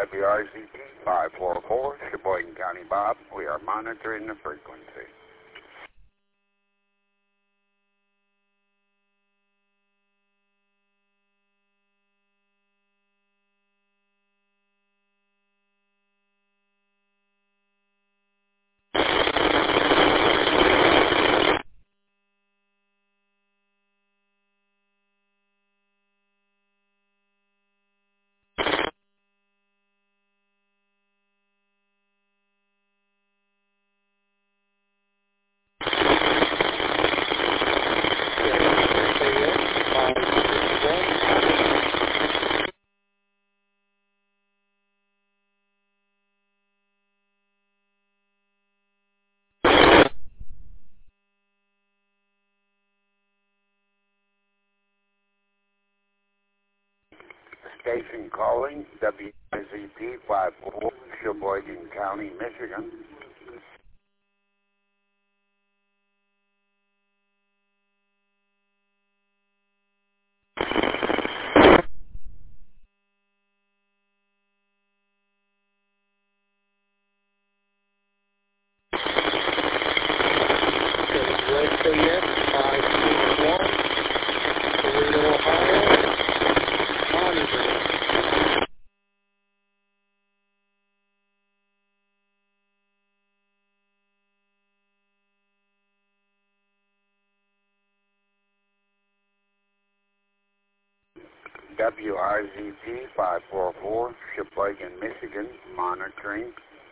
WRZT 544, Sheboygan County, Bob. We are monitoring the frequency. Station calling WRZT 544, Sheboygan County, Michigan. WRZT 544, Sheboygan, Michigan, monitoring.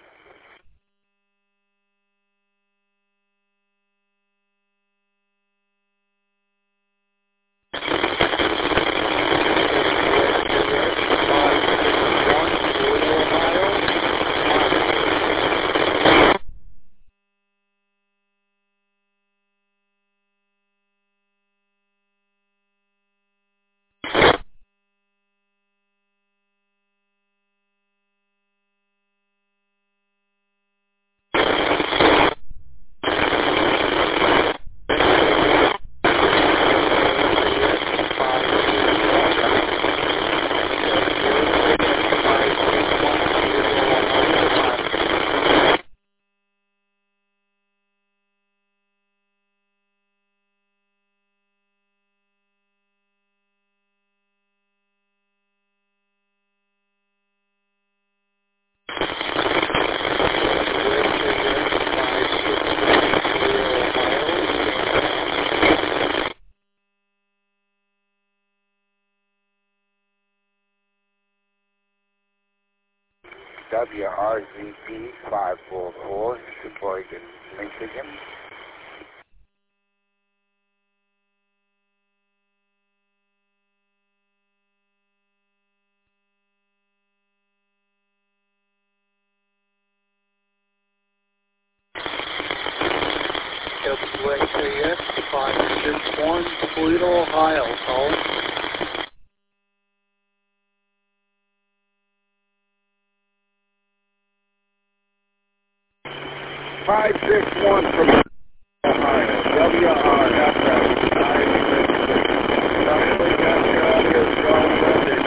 WRZT 544, Sheboygan, Michigan. WXAS 561, Toledo, Ohio, calling. Five six one from Ohio. WRFS 966. Probably got your audio strong message.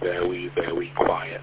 very, very quiet.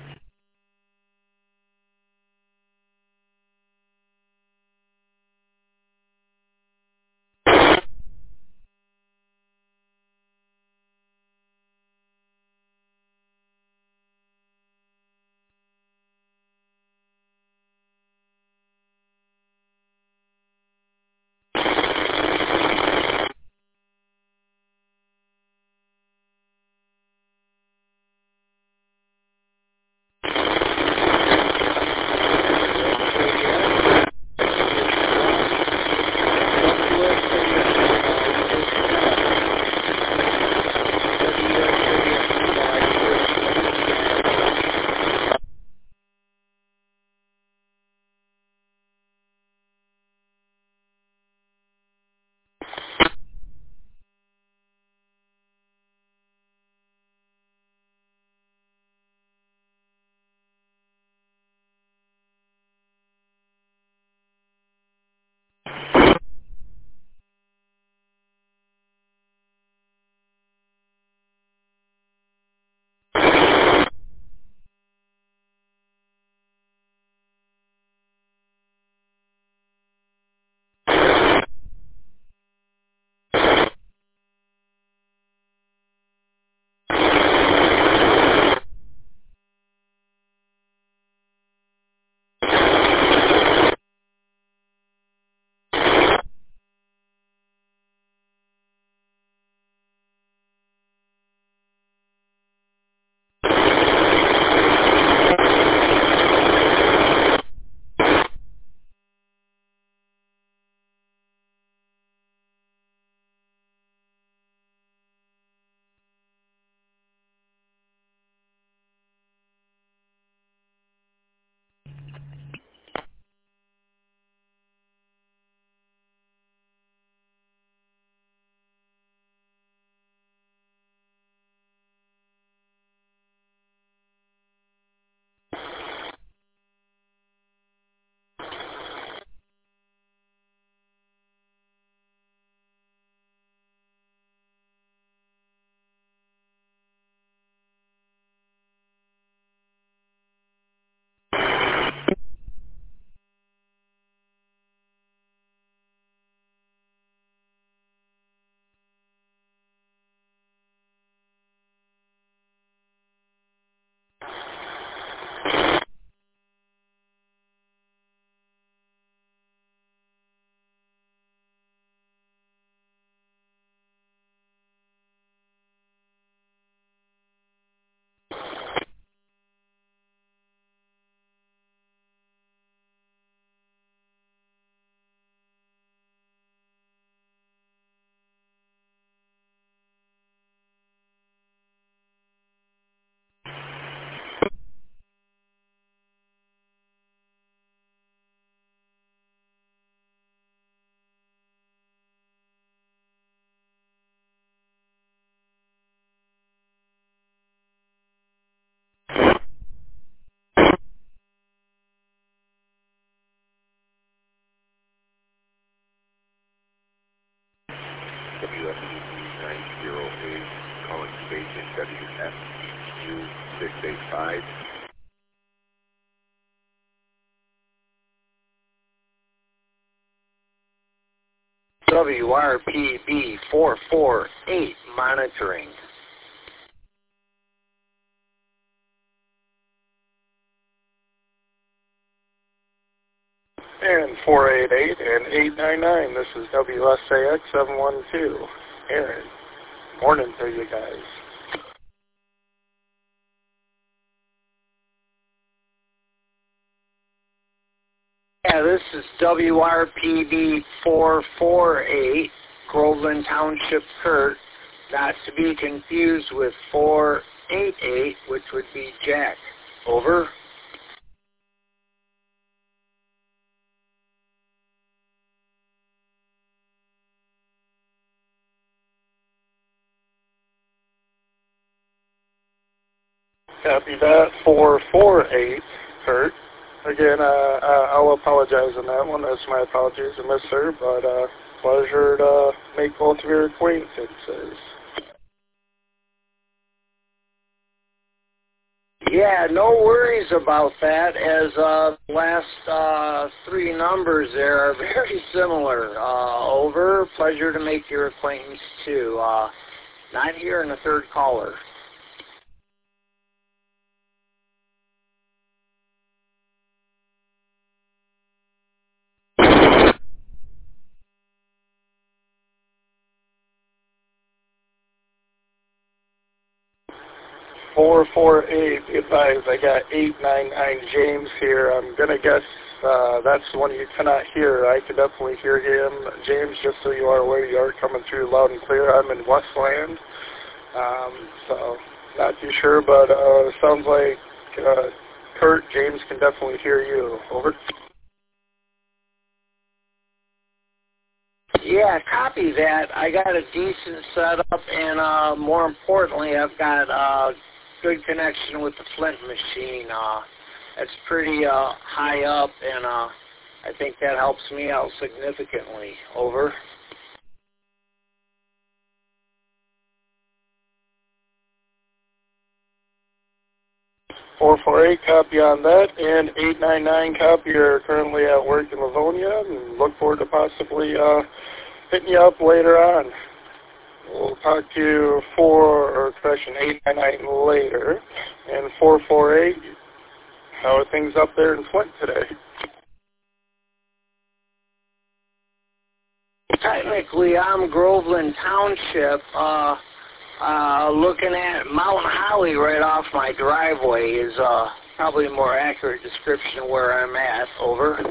WFCC 908, calling station WFU685. WRPB 448 monitoring. And 488 and 899, this is WSAX 712. Aaron, morning to you guys. Yeah, this is WRPB 448, Groveland Township, Kurt, not to be confused with 488, which would be Jack. Over. Copy that, 448, Kurt. Again, I'll apologize on that one. That's my apologies, I missed her, but pleasure to make both of your acquaintances. Yeah, no worries about that, as last three numbers there are very similar. Over. Pleasure to make your acquaintance, too. Not hearing a third caller. Four four eight. Advise. I got 899 James here. I'm gonna guess that's the one you cannot hear. I can definitely hear him. James, just so you are aware, you are coming through loud and clear. I'm in Westland, so not too sure, but sounds like Kurt, James can definitely hear you. Over. Yeah, copy that. I got a decent setup, and more importantly, I've got good connection with the Flint machine. It's pretty high up, and I think that helps me out significantly. Over. Four four eight, copy on that, and 899 copy. You're currently at work in Livonia, and look forward to possibly hitting you up later on. We'll talk to you 899 later, and 448. How are things up there in Flint today? Technically, I'm Groveland Township. Looking at Mount Holly right off my driveway is probably a more accurate description of where I'm at. Over.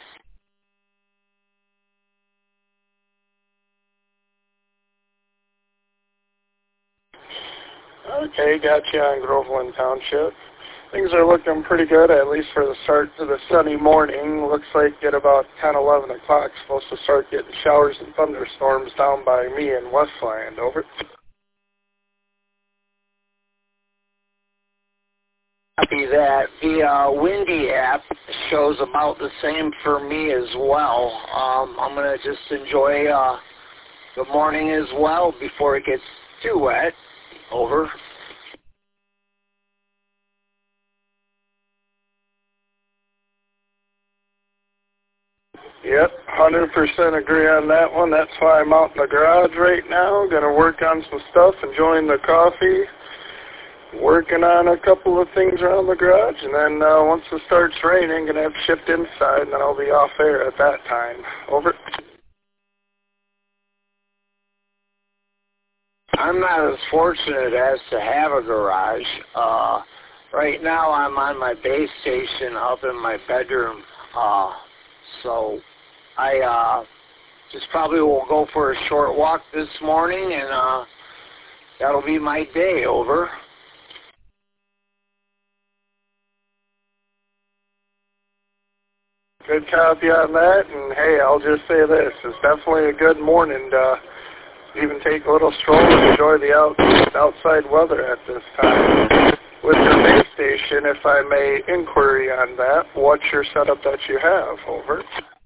Okay, got you on Groveland Township. Things are looking pretty good, at least for the start to the sunny morning. Looks like at about 10, 11 o'clock, supposed to start getting showers and thunderstorms down by me in Westland. Over. Copy that. The Windy app shows about the same for me as well. I'm going to just enjoy the morning as well before it gets too wet. Over. Yep, 100% agree on that one. That's why I'm out in the garage right now. Going to work on some stuff, enjoying the coffee, working on a couple of things around the garage, and then once it starts raining, going to have shipped inside, and then I'll be off air at that time. Over. I'm not as fortunate as to have a garage. Right now I'm on my base station up in my bedroom, so I just probably will go for a short walk this morning, and that'll be my day. Over. Good copy on that, and hey, I'll just say this, it's definitely a good morning to even take a little stroll and enjoy the outside weather at this time. With your base station, if I may inquiry on that, what's your setup that you have? Over.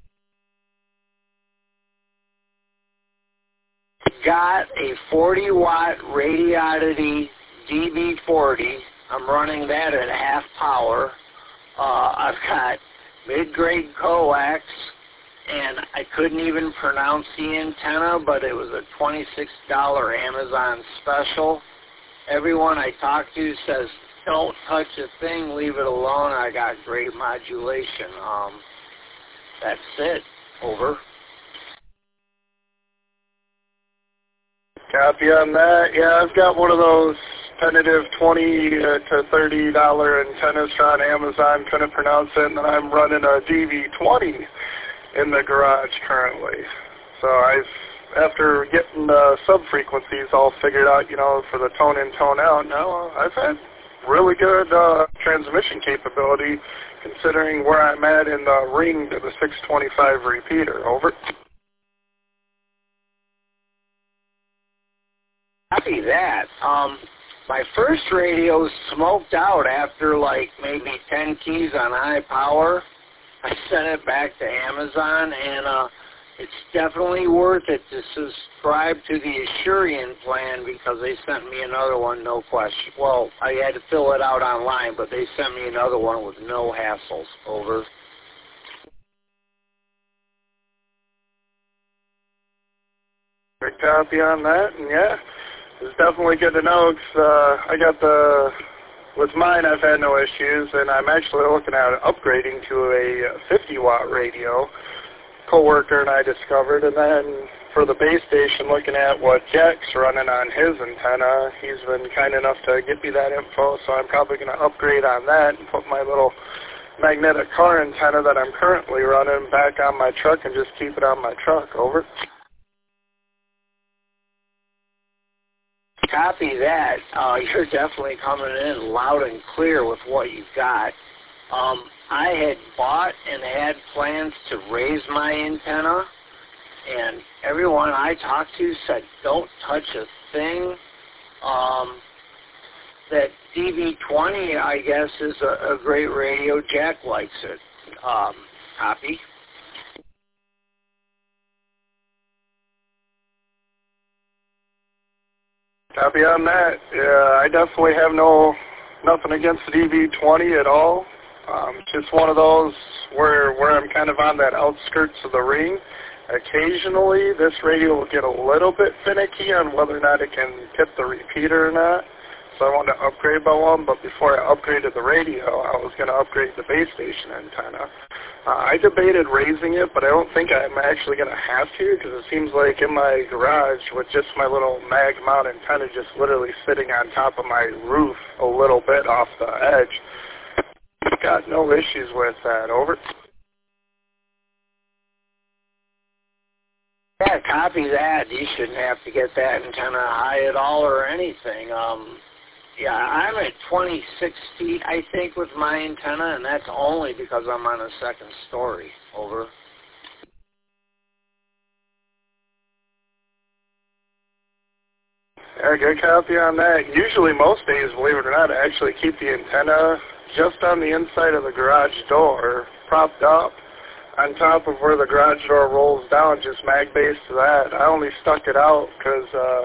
Got a 40-watt Radiodity DB40. I'm running that at half power. I've got mid-grade coax, and I couldn't even pronounce the antenna, but it was a $26 Amazon special. Everyone I talk to says, don't touch a thing, leave it alone. I got great modulation. That's it. Over. Copy on that. Yeah, I've got one of those tentative $20 to $30 antennas on Amazon. Couldn't pronounce it, and then I'm running a DV20 in the garage currently. So after getting the sub-frequencies all figured out, for the tone in, tone out, now I've had really good transmission capability considering where I'm at in the ring to the 625 repeater. Over. Copy that. My first radio smoked out after like maybe 10 keys on high power. I sent it back to Amazon, and It's definitely worth it to subscribe to the Asurion plan because they sent me another one, no question. Well, I had to fill it out online, but they sent me another one with no hassles. Over. Good copy on that, and yeah, it's definitely good to know because I got with mine I've had no issues, and I'm actually looking at upgrading to a 50-watt radio. Coworker and I discovered, and then for the base station, looking at what Jack's running on his antenna. He's been kind enough to get me that info, so I'm probably going to upgrade on that and put my little magnetic car antenna that I'm currently running back on my truck and just keep it on my truck. Over. Copy that. You're definitely coming in loud and clear with what you've got. I had bought and had plans to raise my antenna, and everyone I talked to said, don't touch a thing. That DB20, I guess, is a great radio. Jack likes it. Copy. Copy on that. Yeah, I definitely have nothing against the DB20 at all. Just one of those where I'm kind of on that outskirts of the ring. Occasionally, this radio will get a little bit finicky on whether or not it can tip the repeater or not. So I wanted to upgrade by one, but before I upgraded the radio, I was going to upgrade the base station antenna. I debated raising it, but I don't think I'm actually going to have to because it seems like in my garage with just my little mag mount antenna just literally sitting on top of my roof a little bit off the edge. Got no issues with that. Over. Yeah, copy that. You shouldn't have to get that antenna high at all or anything. Yeah, I'm at 26 feet, I think, with my antenna, and that's only because I'm on a second story. Over. Yeah, good copy on that. Usually most days, believe it or not, I actually keep the antenna just on the inside of the garage door, propped up on top of where the garage door rolls down, just mag-based to that. I only stuck it out because,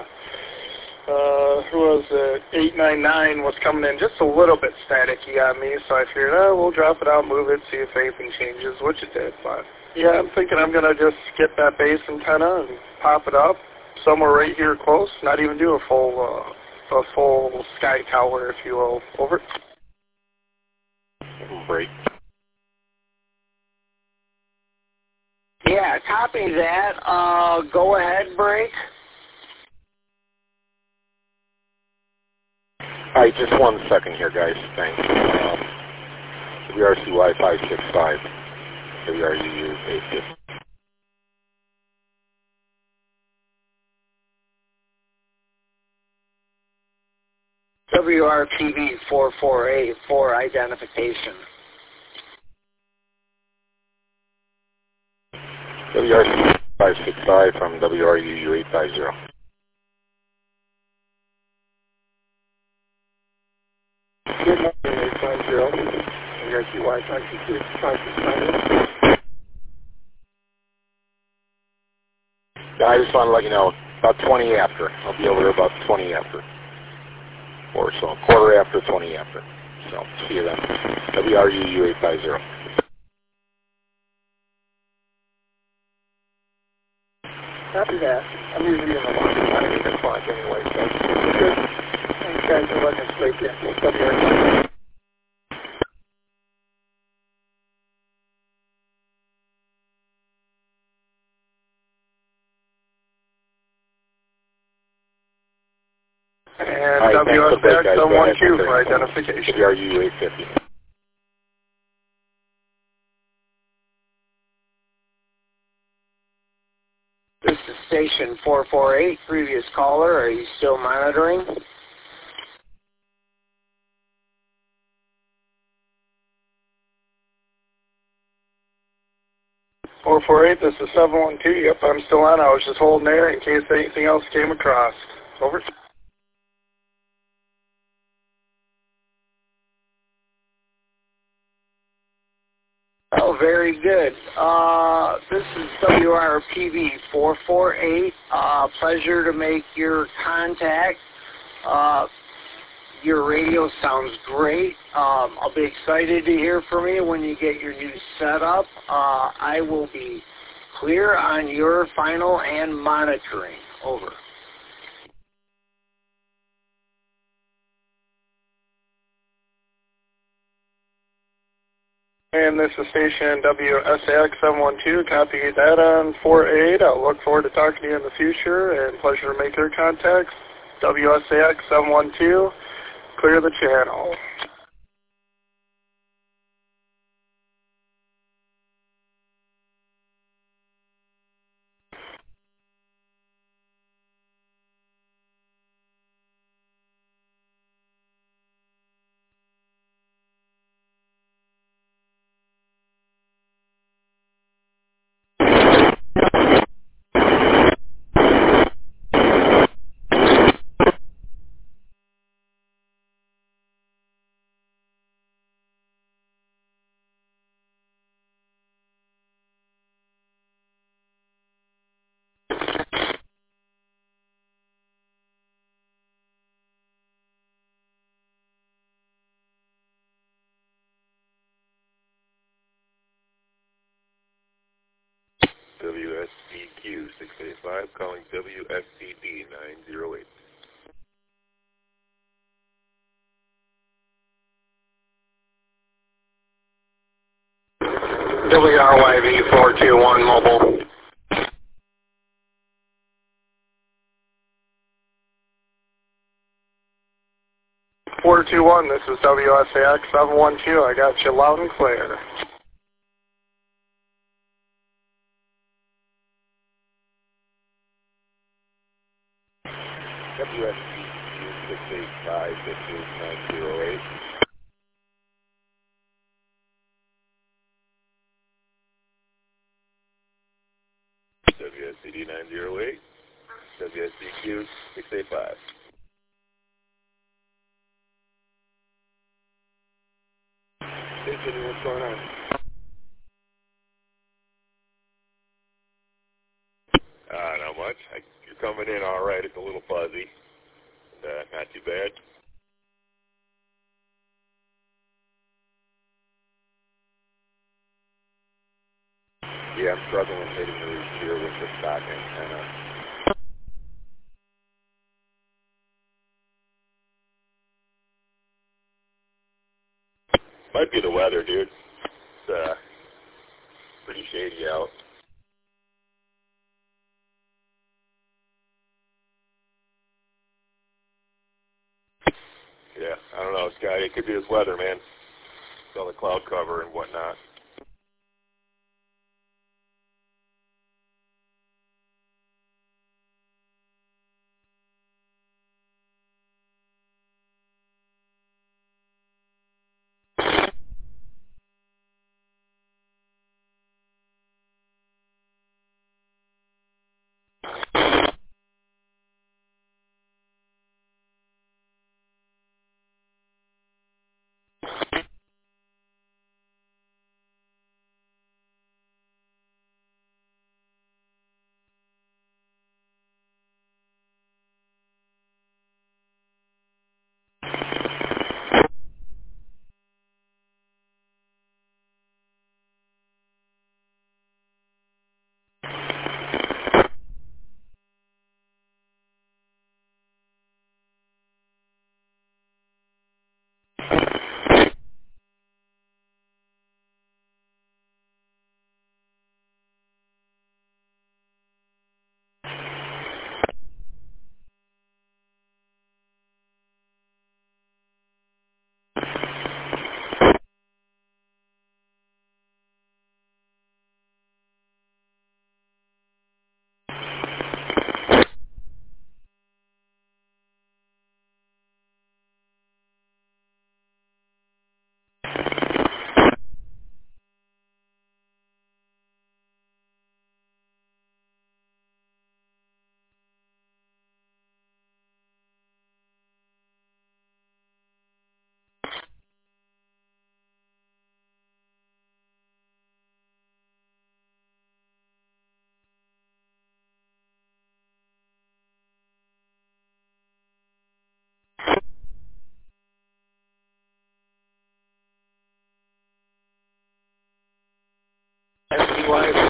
who was it, 899 was coming in just a little bit staticky on me, so I figured, we'll drop it out, move it, see if anything changes, which it did. But, yeah, I'm thinking I'm going to just get that base antenna and pop it up somewhere right here close, not even do a full sky tower, if you will. Over. Break. Yeah, copy that. Go ahead, break. All right, just 1 second here, guys. Thanks. WRCY 565, WRUU 850. WRTV 448 for identification. WRC 565 from WRUU 850. Good morning, 850. WRCY 565. I just want to let you know, about 20 after. I'll be over there about 20 after. Or so, quarter after, 20 after. So, see you then. WRUU 850. Copy that. I'm usually in the morning by 8 o'clock anyway, so it's good. Thanks, guys, for letting us break in. And WSX on 1Q for identification. WRUU 850. This is station 448, previous caller. Are you still monitoring? .448, this is 712. Yep, I'm still on. I was just holding there in case anything else came across. Over. Oh, very good. This is WRPV 448. Pleasure to make your contact. Your radio sounds great. I'll be excited to hear from you when you get your new setup. I will be clear on your final and monitoring. Over. And this is station WSAX 712. Copy that on 48. I'll look forward to talking to you in the future, and pleasure to make your contacts. WSAX 712. Clear the channel. WSCQ 685 calling WSCD 908. WRYV 421 mobile. This is WSAX 712. I got you loud and clear. WSCQ 685 908. WSCD 908. WSCQ 685. Hey, Jimmy, what's going on? Not much. You're coming in all right. It's a little fuzzy. Not too bad. Yeah, I'm struggling hitting the receiver with the stock antenna. Might be the weather, dude. It's pretty shady out. Yeah, I don't know, Scotty. It could be this weather, man. It's all the cloud cover and whatnot. SDY.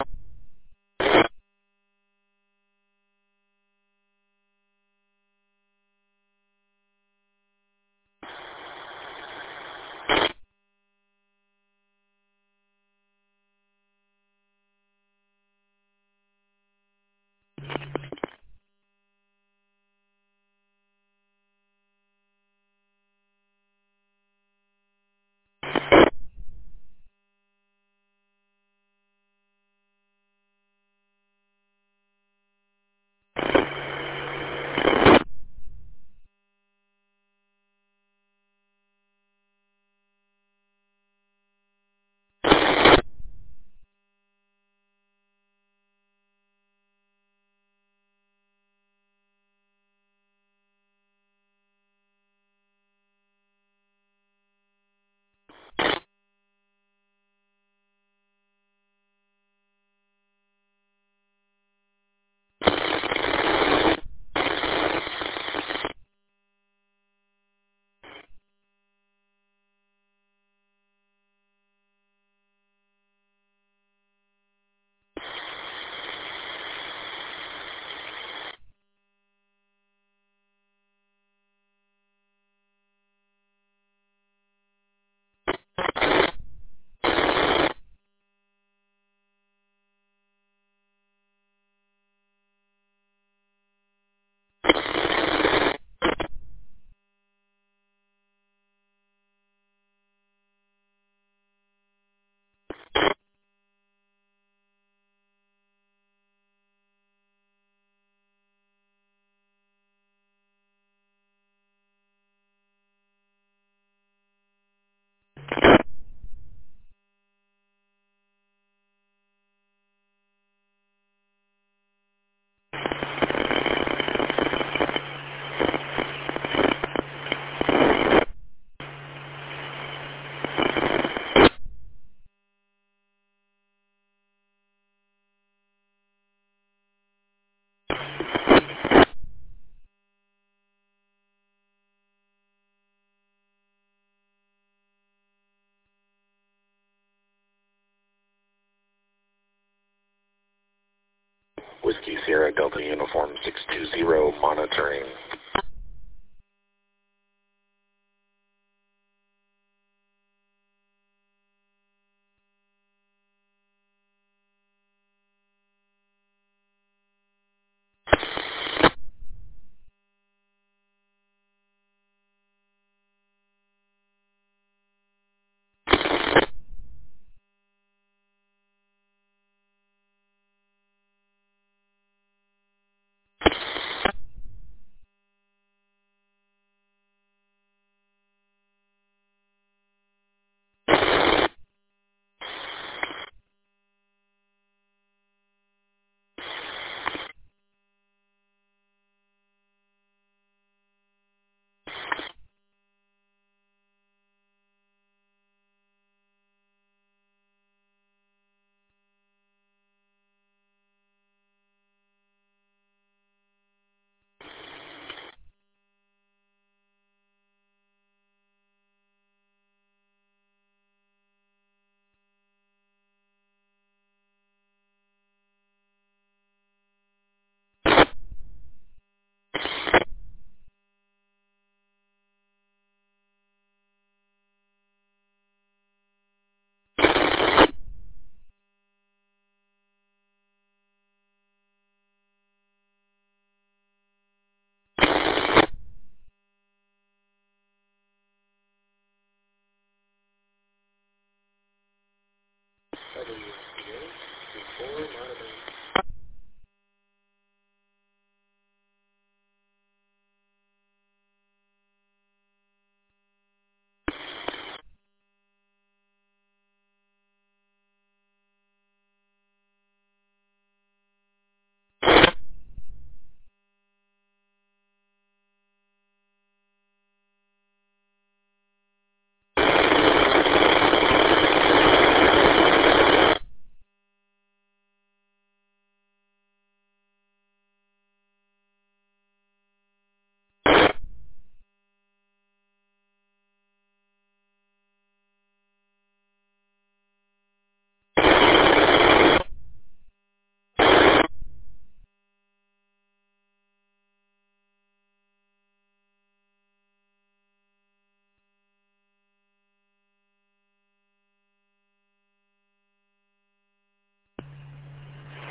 Whiskey Sierra Delta Uniform 620 monitoring.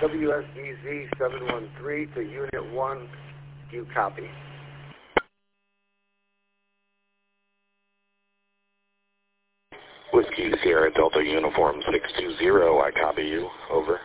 WSBZ 713 to Unit 1. Do you copy? Whiskey Sierra Delta Uniform 620, I copy you. Over.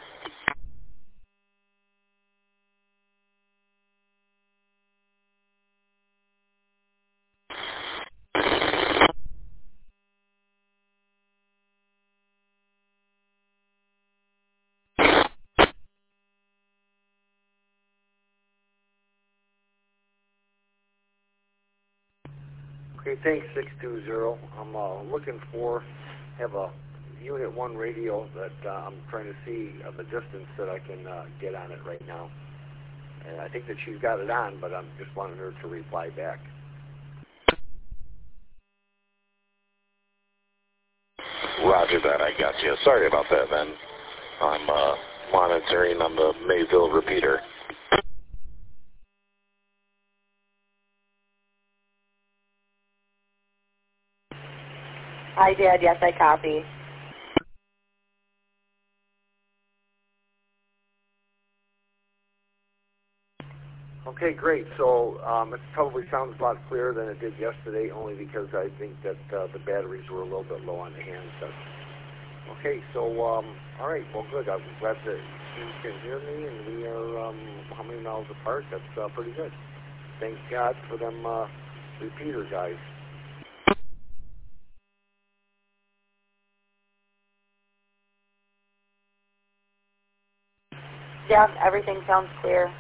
Okay, thanks, 620. I'm looking for, have a Unit 1 radio that I'm trying to see the distance that I can get on it right now. And I think that she's got it on, but I'm just wanting her to reply back. Roger that, I got you. Sorry about that, then. I'm monitoring on the Mayville repeater. Hi, Dad. Yes, I copy. Okay, great. So it probably sounds a lot clearer than it did yesterday, only because I think that the batteries were a little bit low on the handset. Okay, so, all right, well, good. I'm glad that you can hear me, and we are how many miles apart? That's pretty good. Thank God for them repeater guys. Jeff, everything sounds clear.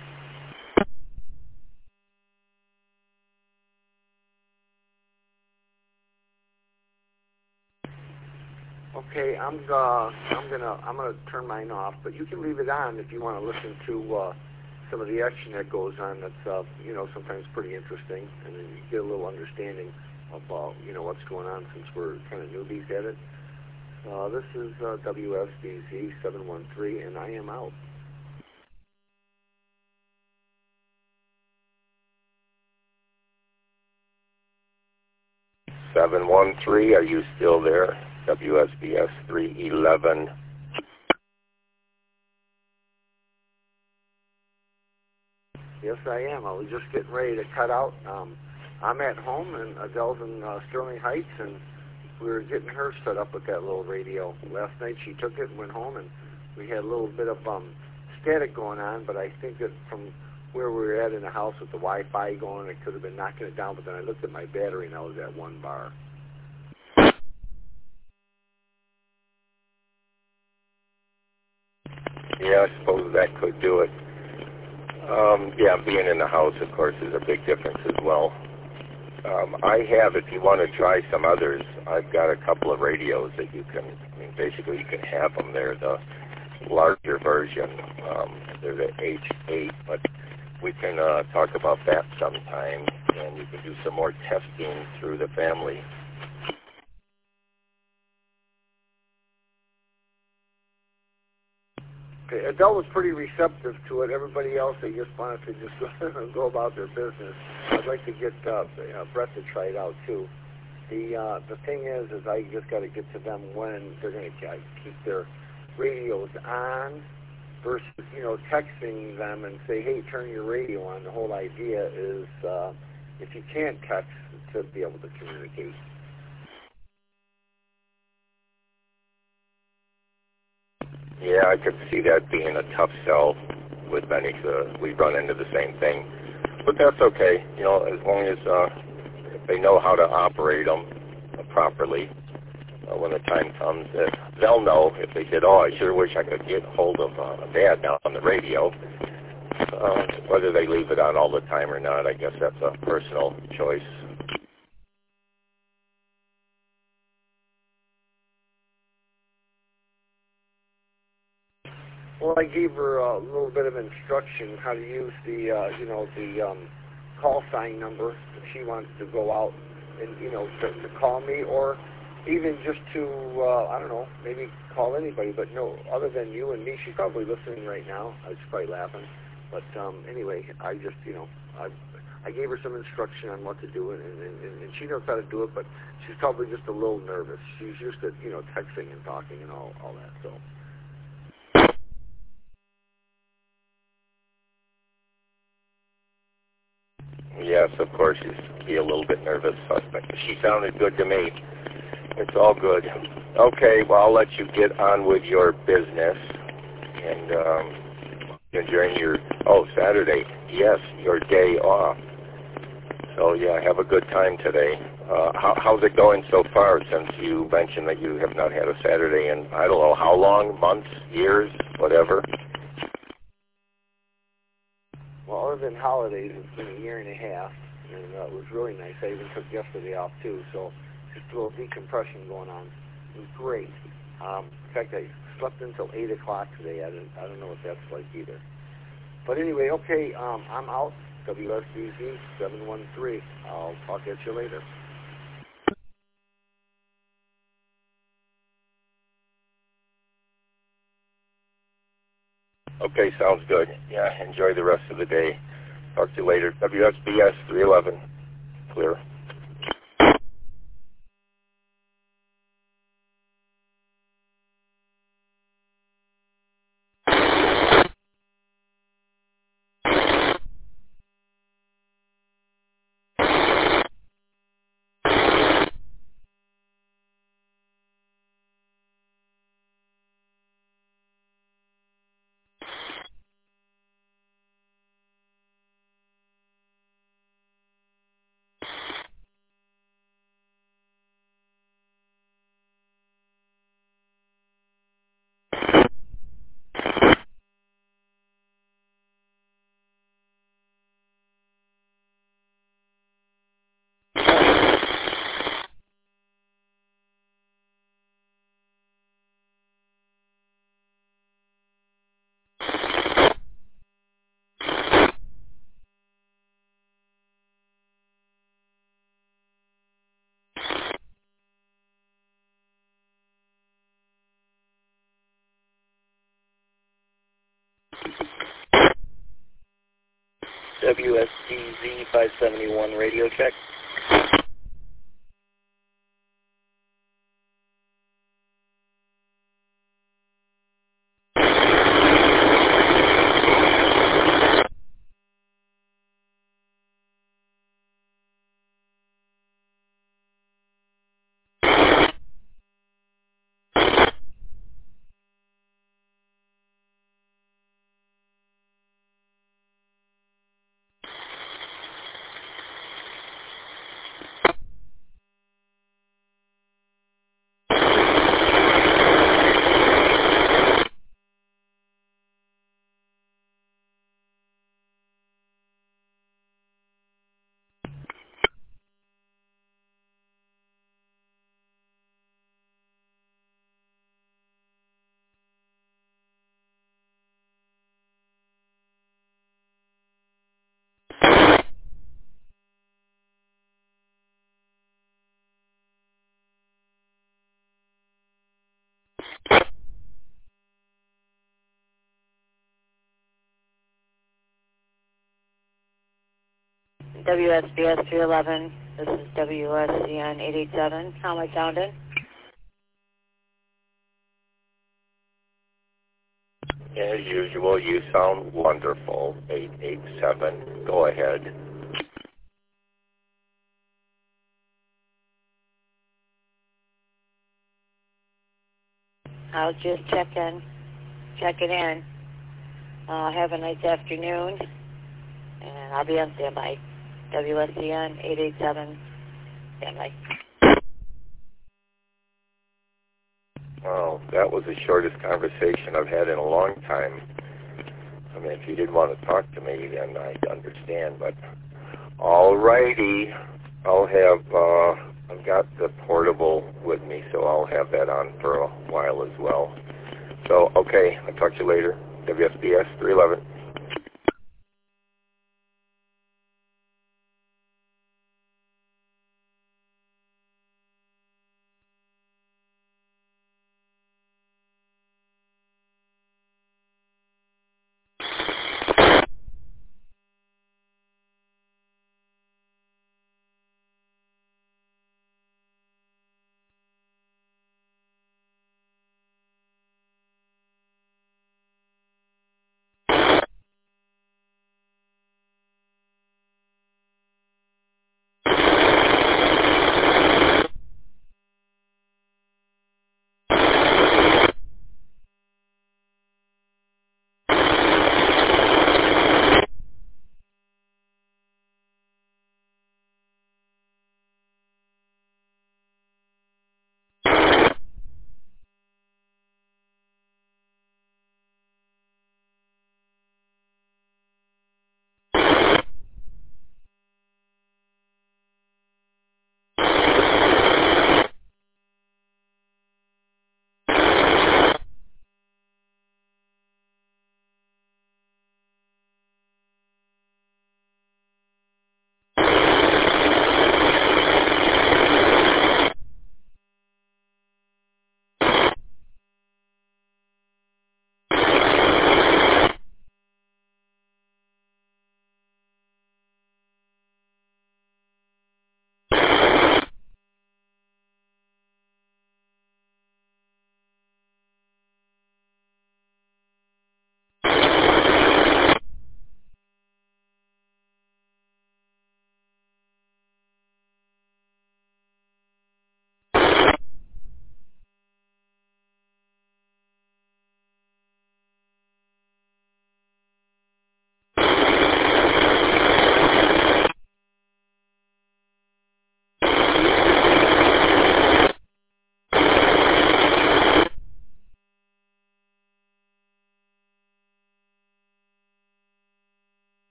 Okay, I'm gonna turn mine off, but you can leave it on if you want to listen to some of the action that goes on. That's sometimes pretty interesting, and then you get a little understanding of what's going on since we're kind of newbies at it. This is WSBZ 713, and I am out. (713), are you still there? WSBS 311. Yes, I am. I was just getting ready to cut out. I'm at home, and Adele's in Sterling Heights, and we were getting her set up with that little radio. Last night she took it and went home, and we had a little bit of static going on, but I think that from where we were at in the house with the Wi-Fi going, it could have been knocking it down, but then I looked at my battery, and I was at 1 bar. Yeah, I suppose that could do it. Yeah, being in the house, of course, is a big difference as well. I have, if you want to try some others, I've got a couple of radios that you can, basically you can have them. They're the larger version. They're the H8, but we can talk about that sometime, and you can do some more testing through the family. Okay, Adele was pretty receptive to it. Everybody else, they just wanted to just go about their business. I'd like to get Brett to try it out too. The thing is I just got to get to them when they're going to keep their radios on versus texting them and say, hey, turn your radio on. The whole idea is if you can't text, to be able to communicate. Yeah, I could see that being a tough sell with many. We run into the same thing. But that's okay, as long as they know how to operate them properly. When the time comes, they'll know if they said, oh, I sure wish I could get hold of Dad now on the radio. Whether they leave it on all the time or not, I guess that's a personal choice. Well, I gave her a little bit of instruction how to use the call sign number if she wants to go out and to call me, or even just to I don't know, maybe call anybody, but no, other than you and me. She's probably listening right now. I was probably laughing, but anyway, I just I gave her some instruction on what to do, and she knows how to do it, but she's probably just a little nervous. She's used to, texting and talking and all that, so. of course, is be a little bit nervous. But she sounded good to me. It's all good. Okay, well, I'll let you get on with your business. And enjoying your, Saturday. Yes, your day off. So, yeah, have a good time today. How's it going so far since you mentioned that you have not had a Saturday in, I don't know, how long? Months? Years? Whatever? Well, other than holidays, it's been a year and a half, and it was really nice. I even took yesterday off, too, so just a little decompression going on. It was great. In fact, I slept until 8 o'clock today. I don't know what that's like either. But anyway, okay, I'm out. WSBZ 713. I'll talk at you later. Okay, sounds good. Yeah, enjoy the rest of the day. Talk to you later. WSBS 311. Clear. WSDZ 571 radio check. WSBS 311. This is WSCN 887. How am I sounding? As usual, you sound wonderful. 887. Go ahead. I'll just checking in. Have a nice afternoon, and I'll be on standby. WSCN 887, standby. Well, that was the shortest conversation I've had in a long time. I mean, if you didn't want to talk to me, then I'd understand. But all righty, I'll have. I've got the portable with me, so I'll have that on for a while as well. So, okay, I'll talk to you later. WSBS 311.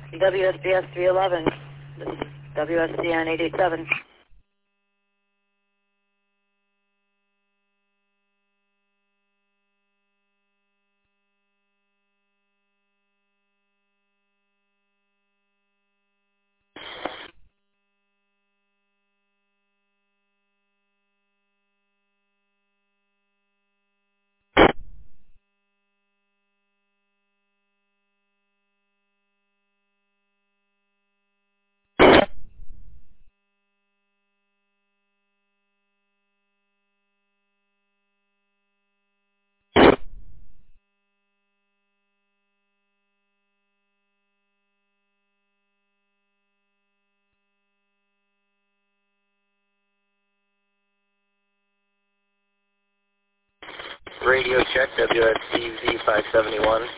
WSBS 311. This is WSCN 887. Radio check, WSCZ 571.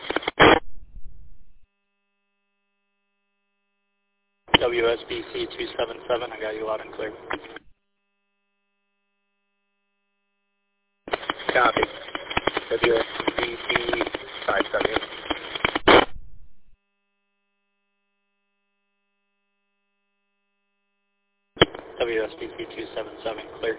WSBC 277, I got you loud and clear. Copy. WSBC 570. WSBC 277, clear.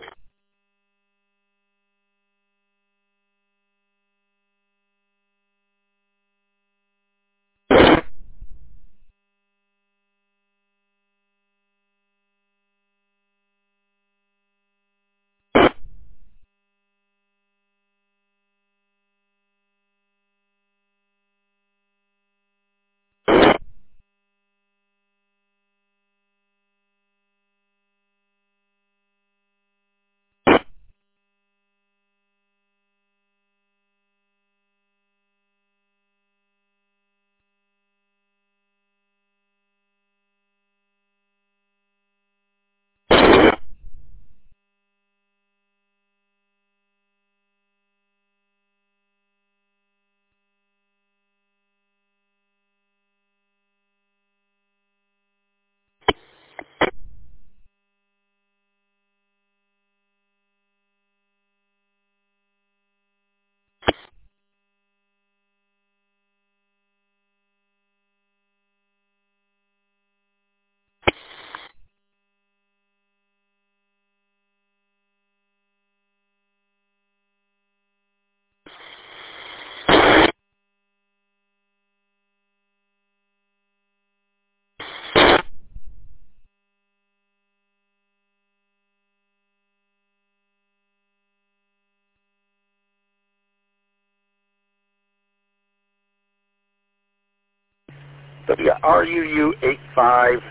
WRUU 850.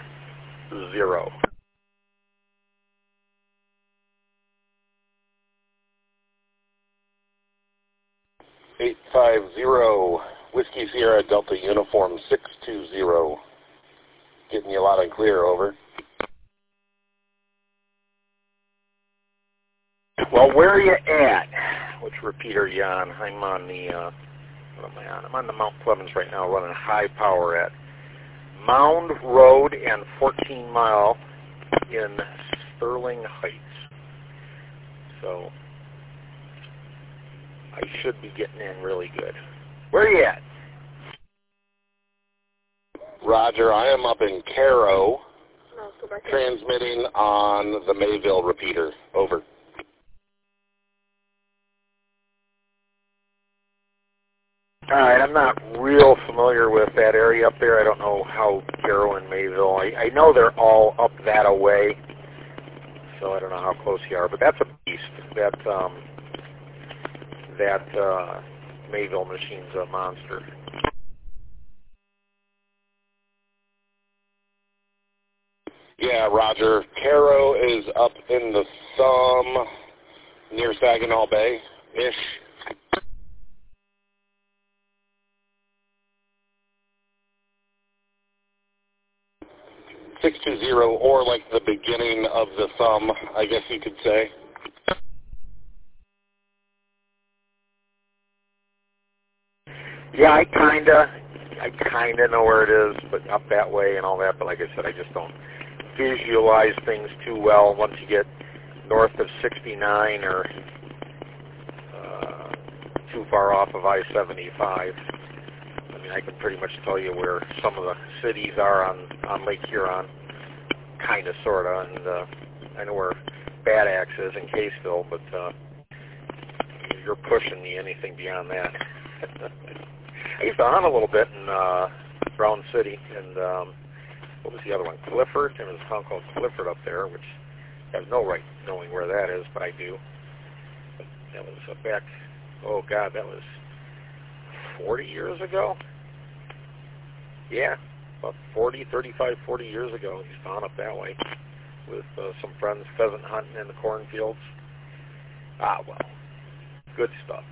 850, Whiskey Sierra Delta Uniform 620. Getting you loud and clear, over. Well, where are you at? Which repeater are you on? I'm on the, what am I on? I'm on the Mount Clemens right now, running high power at Mound Road and 14 Mile in Sterling Heights. So I should be getting in really good. Where are you at? Roger, I am up in Caro, transmitting on the Mayville repeater. Over. All right, I'm not real familiar with that area up there. I don't know how Caro and Mayville. I know they're all up that away, so I don't know how close you are. But that's a beast. That Mayville machine's a monster. Yeah, Roger. Caro is up in the thumb near Saginaw Bay-ish. .620, or like the beginning of the thumb, I guess you could say. Yeah, I kinda know where it is, but up that way and all that. But like I said, I just don't visualize things too well once you get north of 69 or too far off of I-75. mean, I can pretty much tell you where some of the cities are on Lake Huron, kind of, sort of, and I know where Bad Axe is in Caseville, but you're pushing me anything beyond that. I used to hunt a little bit in Brown City, and what was the other one? Clifford. There was a town called Clifford up there, which I have no right knowing where that is, but I do. But that was back, oh God, that was 40 years ago? Yeah, about 35, 40 years ago. I used to hunt up that way with some friends, pheasant hunting in the cornfields. Ah, well, good stuff.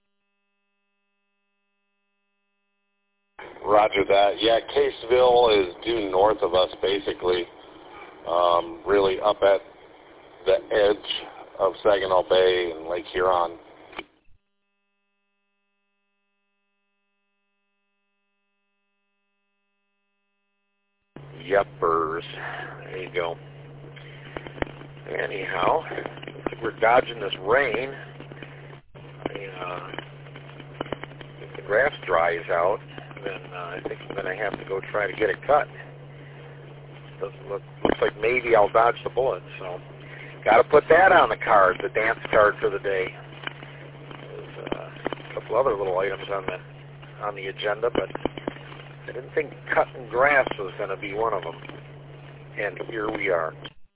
Roger that. Yeah, Caseville is due north of us, basically, really up at the edge of Saginaw Bay and Lake Huron. Yuppers. There you go. Anyhow, looks like we're dodging this rain. If the grass dries out, then I think I'm going to have to go try to get it cut. Looks like maybe I'll dodge the bullet, so got to put that on the card, the dance card for the day. There's a couple other little items on the agenda, but I didn't think cutting grass was going to be one of them. And here we are.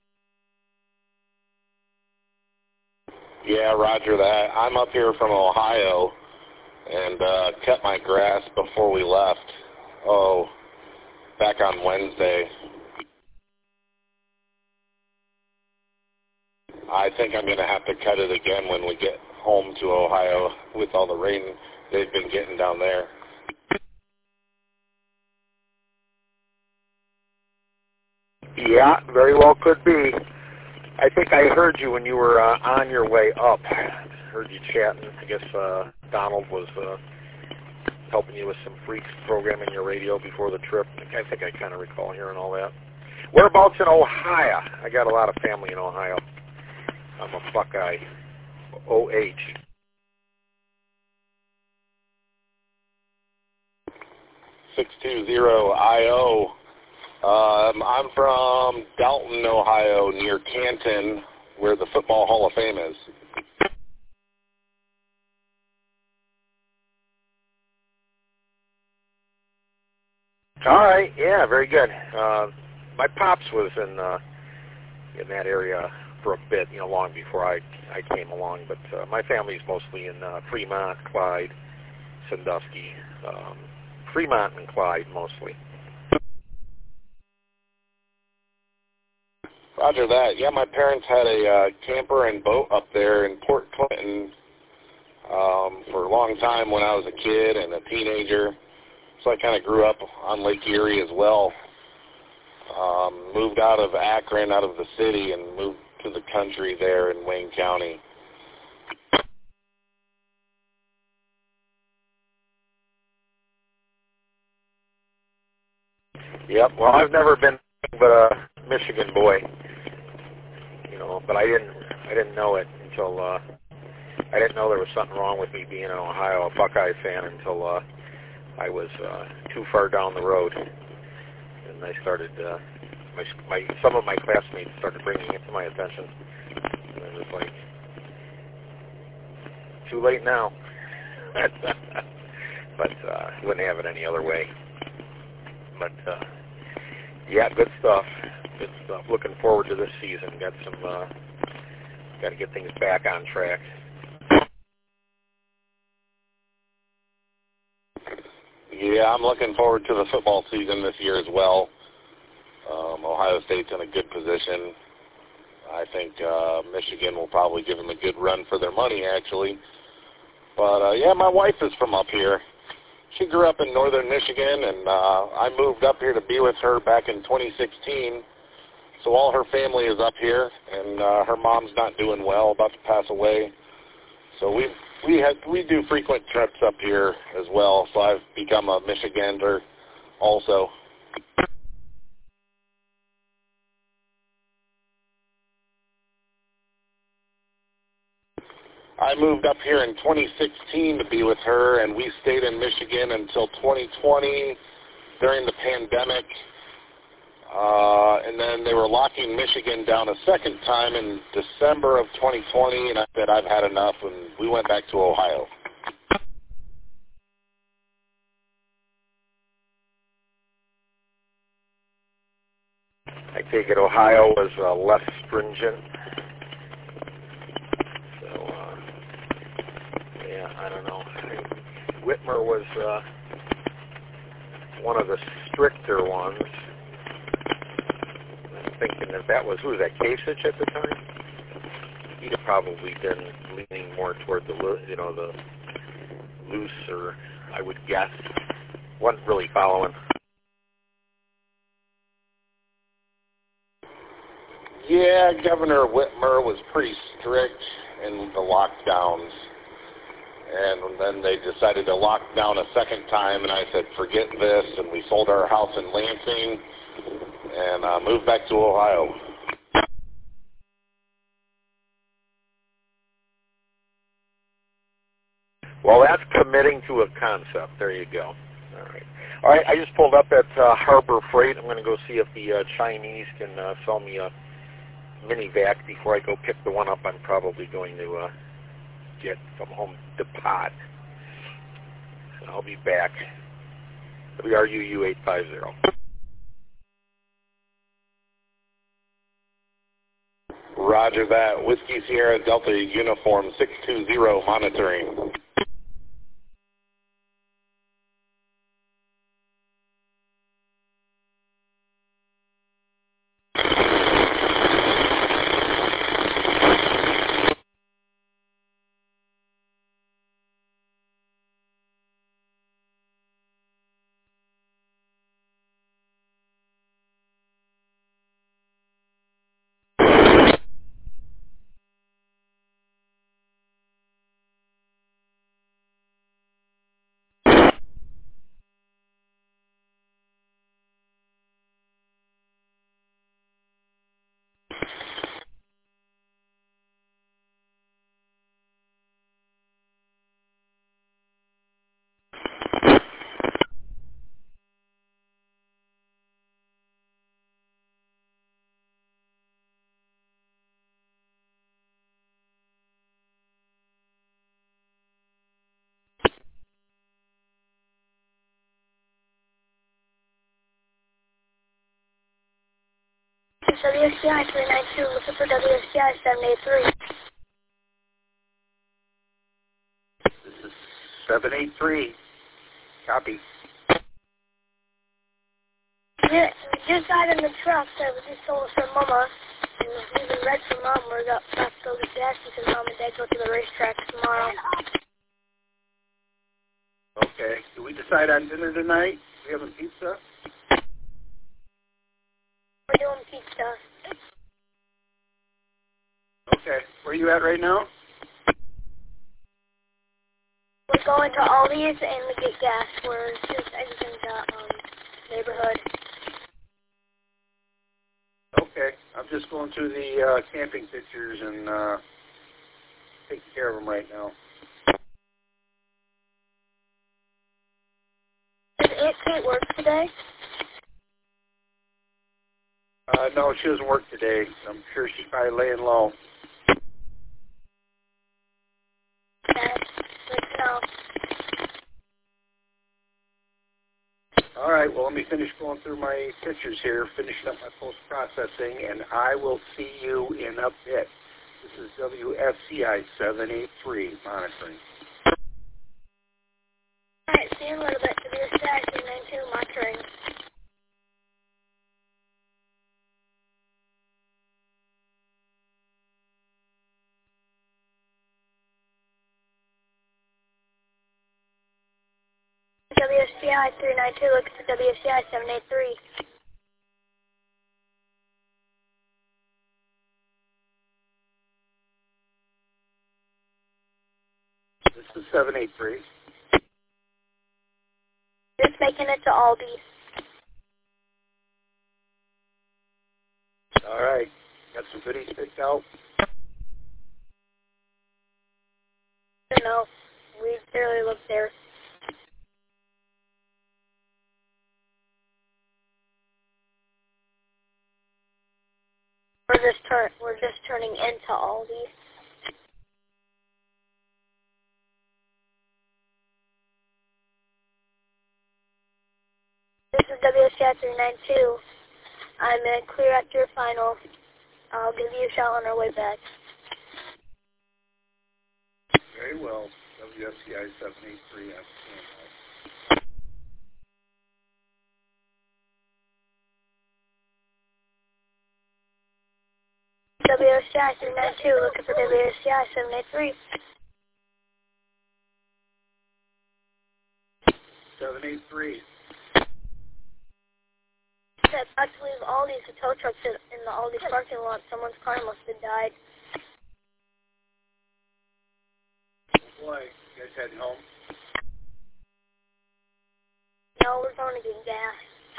Yeah, roger that. I'm up here from Ohio and cut my grass before we left. Oh, back on Wednesday. I think I'm going to have to cut it again when we get home to Ohio with all the rain they've been getting down there. Yeah, very well could be. I think I heard you when you were on your way up. Heard you chatting. I guess Donald was helping you with some freaks programming your radio before the trip. I think I kind of recall hearing all that. Whereabouts in Ohio? I got a lot of family in Ohio. I'm a Buckeye. OH. 620IO. I'm from Dalton, Ohio, near Canton, where the Football Hall of Fame is. All right, yeah, very good. My pops was in that area for a bit, long before I came along. But my family's mostly in Fremont, Clyde, Sandusky, Fremont and Clyde mostly. Roger that. Yeah, my parents had a camper and boat up there in Port Clinton for a long time when I was a kid and a teenager. So I kind of grew up on Lake Erie as well. Moved out of Akron, out of the city, and moved to the country there in Wayne County. Yep. Well, I've never been but a Michigan boy, but I didn't know it until I didn't know there was something wrong with me being an Ohio, a Buckeye fan, until I was too far down the road, and I started some of my classmates started bringing it to my attention, and it was like, too late now. But wouldn't have it any other way. But yeah, good stuff. Good stuff. Looking forward to this season. Got to get things back on track. Yeah, I'm looking forward to the football season this year as well. Ohio State's in a good position. I think Michigan will probably give them a good run for their money, actually. But, yeah, my wife is from up here. She grew up in northern Michigan, and I moved up here to be with her back in 2016. So all her family is up here, and her mom's not doing well, about to pass away. So we do frequent trips up here as well. So I've become a Michigander also. I moved up here in 2016 to be with her, and we stayed in Michigan until 2020 during the pandemic. And then they were locking Michigan down a second time in December of 2020, and I said, I've had enough, and we went back to Ohio. I take it Ohio was less stringent. So, yeah, I don't know. Whitmer was one of the stricter ones. I'm thinking that was, who was that, Kasich at the time? He'd have probably been leaning more toward the looser, I would guess. Wasn't really following. Yeah, Governor Whitmer was pretty strict in the lockdowns. And then they decided to lock down a second time, and I said, forget this, and we sold our house in Lansing and moved back to Ohio. Well, that's committing to a concept. There you go. All right, I just pulled up at Harbor Freight. I'm going to go see if the Chinese can sell me a minivac before I go pick the one up I'm probably going to get from Home Depot. So I'll be back. WRUU 850. Roger that. Whiskey Sierra Delta Uniform 620 monitoring. WSCI 392, looking for WSCI 783. This is 783. Copy. Yeah, we just got in the truck that was just sold for Mama, and was leaving red for Mom. We're about to go get gas because Mom and Dad go to the racetrack tomorrow. Okay. Did we decide on dinner tonight? We having pizza? We're doing pizza. Okay. Where are you at right now? We're going to Aldi's and we get gas. We're just exiting the neighborhood. Okay. I'm just going through the camping pictures and taking care of them right now. Does Aunt Kate work today? No, she doesn't work today. I'm sure she's probably laying low. Okay. Good to know. All right, well, let me finish going through my pictures here, finishing up my post-processing, and I will see you in a bit. This is WFCI 783 monitoring. All right, see you in a little bit. WSCI 392 monitoring. WSCI 392, looking for WSCI 783. This is 783. Just making it to Aldi's. All right, got some goodies picked out. there. We're just turning into Aldi. This is WSCI 392. I'm clear after your final. I'll give you a shout on our way back. Very well. WSCI 783 on standby. WSCI 392, looking for WSCI 783. 783. Said, I believe Aldi's the tow trucks in the Aldi parking lot. Someone's car must have died. Oh boy, you guys heading home? No, we're going to get gas.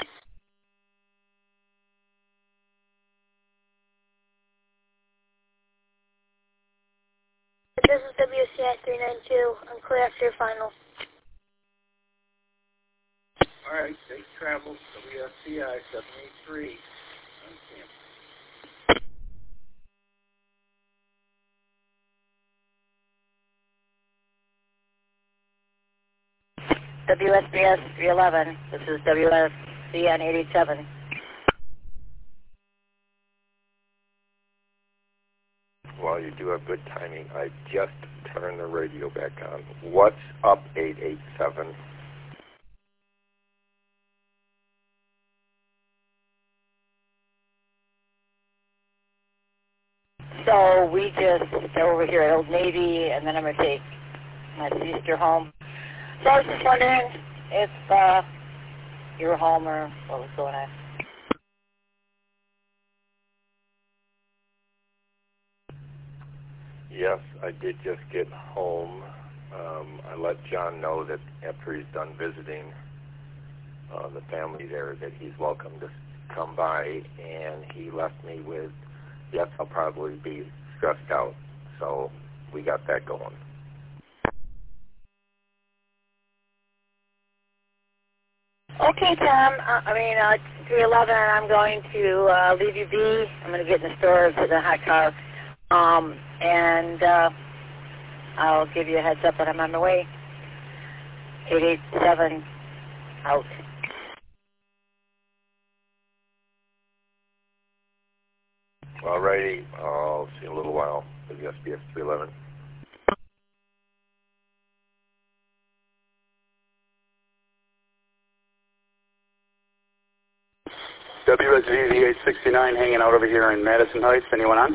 This is WCI 392. I'm clear after your final. All right, safe travels. WSCI 783 on standby. WSBS 311. This is WSCN 87. Well, you do have good timing. I just turned the radio back on. What's up, 887? So we just over here at Old Navy, and then I'm going to take my sister home. So I was just wondering if you were home or what was going on. Yes, I did just get home. I let John know that after he's done visiting the family there that he's welcome to come by, and he left me with, yes, I'll probably be stressed out. So we got that going. Okay, Tom. 311, I'm going to leave you be. I'm going to get in the store to the hot car. And I'll give you a heads up when I'm on my way. 887 out. All righty. I'll see you in a little while with the SBS 311. WSVV 869 hanging out over here in Madison Heights. Anyone on?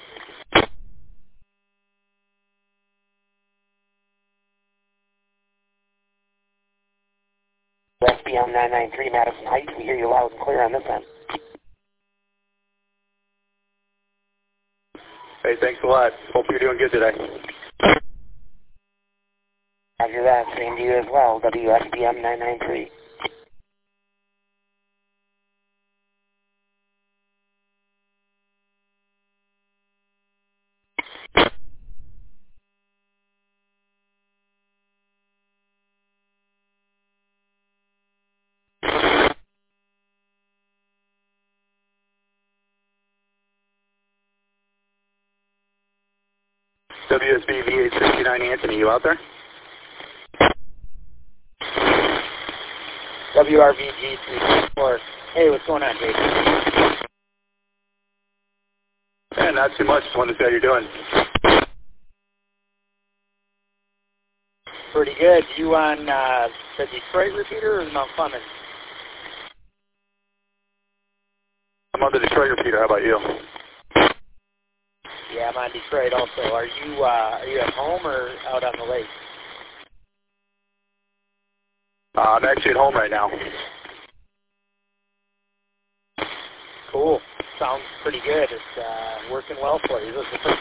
SBM 993 Madison Heights. We hear you loud and clear on this end. Hey, thanks a lot. Hope you're doing good today. Roger that. Same to you as well. WSBM 993. WSBV 869 Anthony, you out there? WRVG 364. Hey, what's going on, Jason? Yeah, not too much. Just wanted to see how you're doing. Pretty good. You on the Detroit repeater or Mount Clemens? I'm on the Detroit repeater. How about you? Yeah, I'm on Detroit also. Are you at home or out on the lake? I'm actually at home right now. Cool. Sounds pretty good. It's working well for you.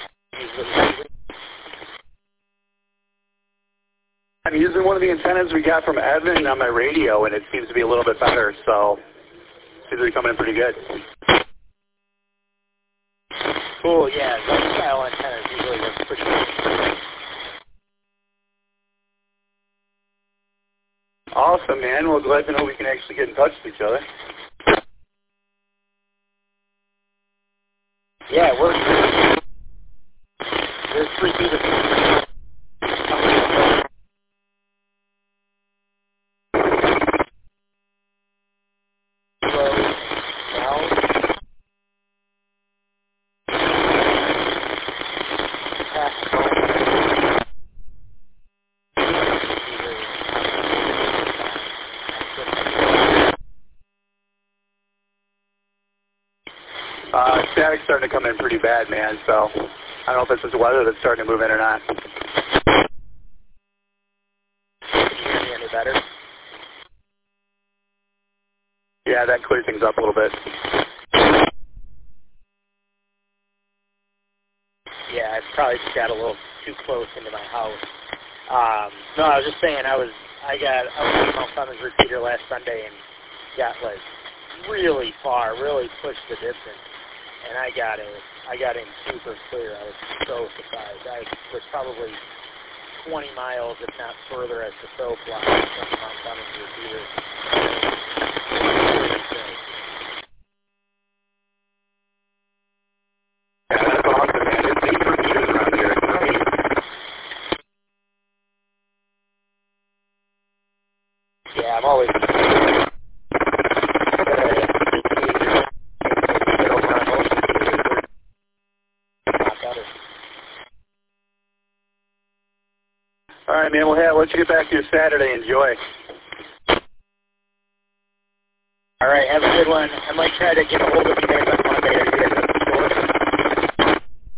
I'm using one of the antennas we got from Evan on my radio, and it seems to be a little bit better, so it seems to be coming in pretty good. Cool, yeah. Those style antennas usually work pretty good. Awesome, man. Well, glad to know we can actually get in touch with each other. Yeah, it works. There's 3 feet of Static's starting to come in pretty bad, man, so I don't know if it's the weather that's starting to move in or not. Can you hear me any better? Yeah, that clears things up a little bit. Yeah, I probably just got a little too close into my house. No, I was just saying I was on Mount Clemens repeater last Sunday and got like really far, really pushed the distance. And I got in super clear. I was so surprised. I was probably 20 miles, if not further, as the soap line from Mount Clemens repeater. Yeah, that's awesome, man. It's 8 repeaters around here. It's great. Yeah, I'm always... All right, man. Well, hey, I'll let you get back to your Saturday. Enjoy. All right, have a good one. I might try to get a hold of you guys on Monday. Are you guys at the store?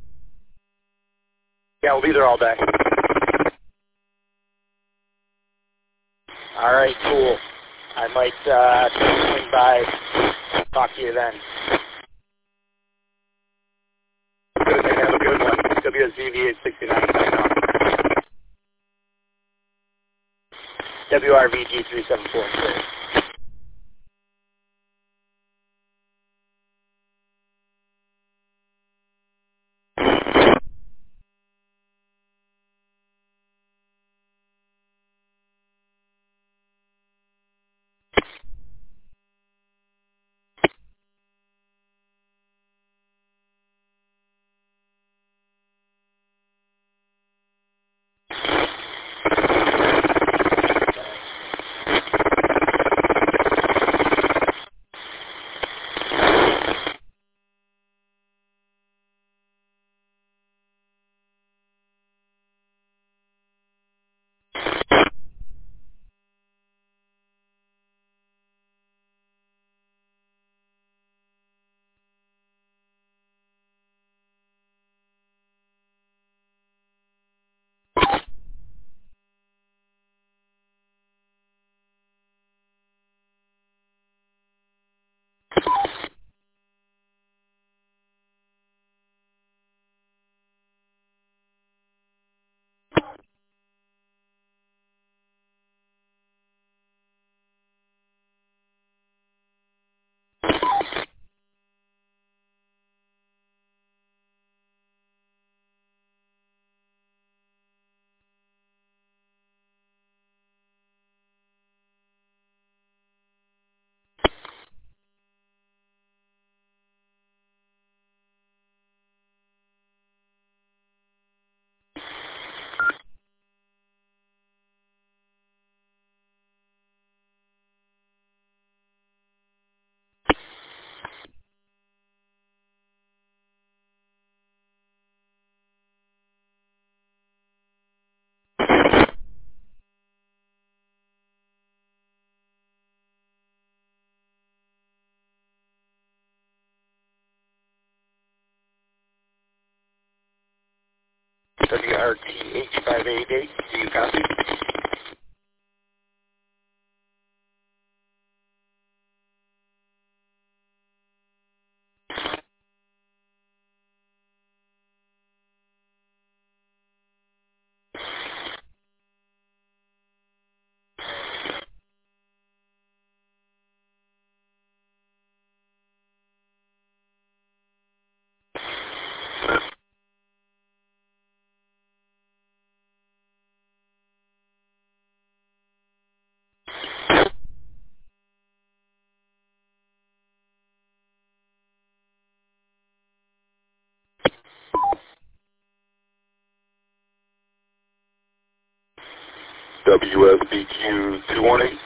Yeah, we'll be there all day. All right, cool. I might swing by. Talk to you then. Good, man. Have a good one. WSVV 869 sign off. WRVG 374. WRTH588, do you copy? WSBQ 218.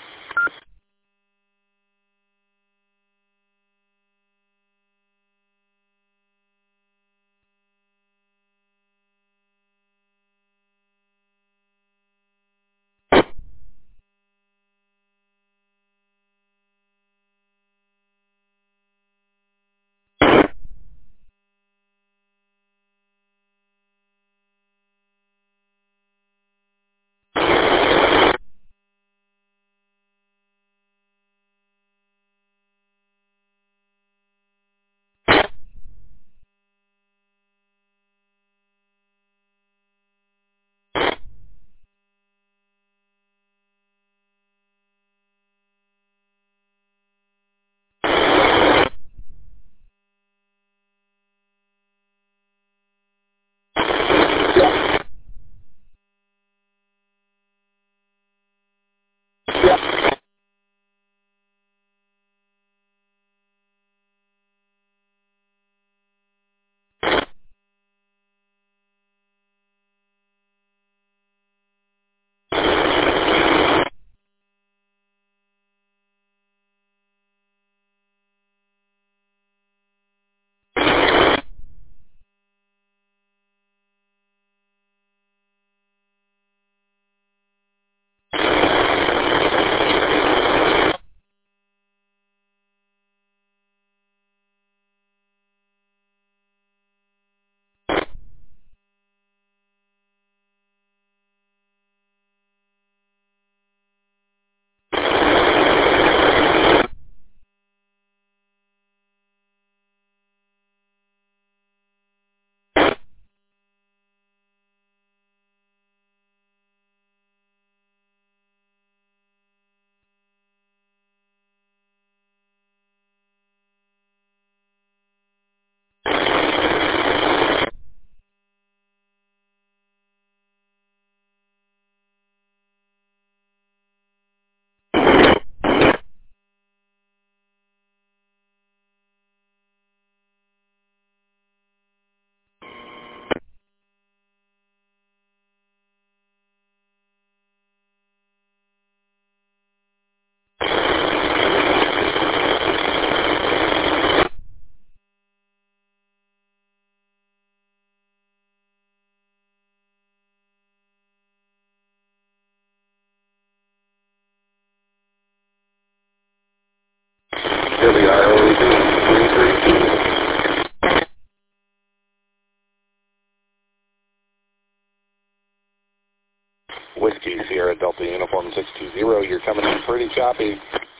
Whiskey Sierra Delta Uniform 620, you're coming in pretty choppy.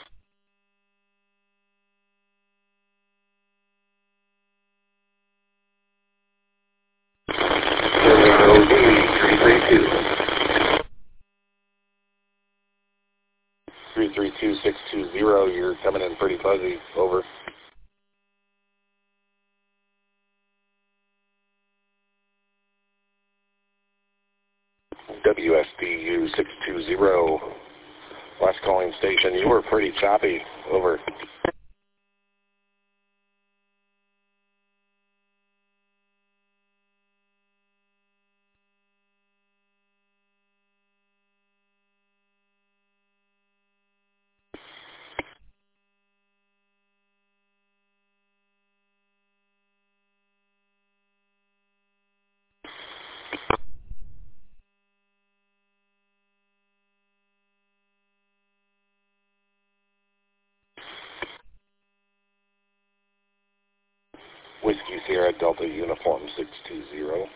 OD 332. 332620, you're coming in pretty fuzzy. Over. WSBU 620, last calling station, you were pretty choppy. Over. Whiskey Sierra Delta Uniform 620.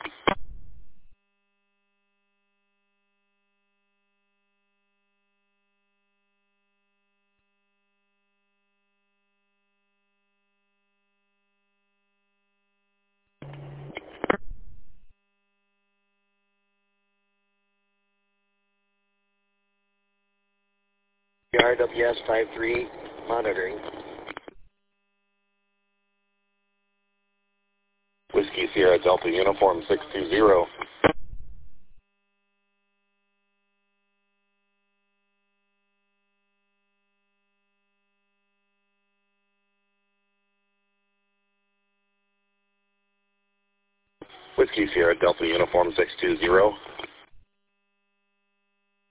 RWS 53 monitoring. Whiskey Sierra Delta Uniform 620. Whiskey Sierra Delta Uniform 620.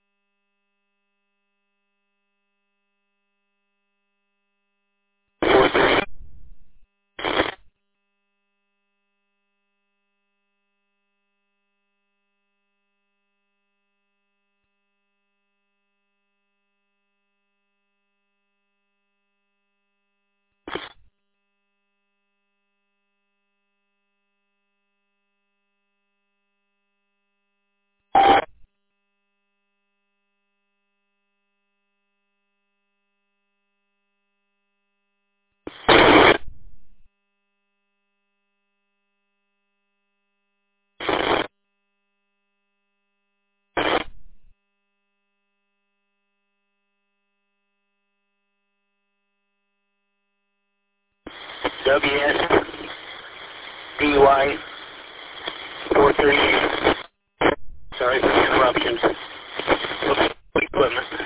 WSDY 438. Sorry for the interruptions. Equipment.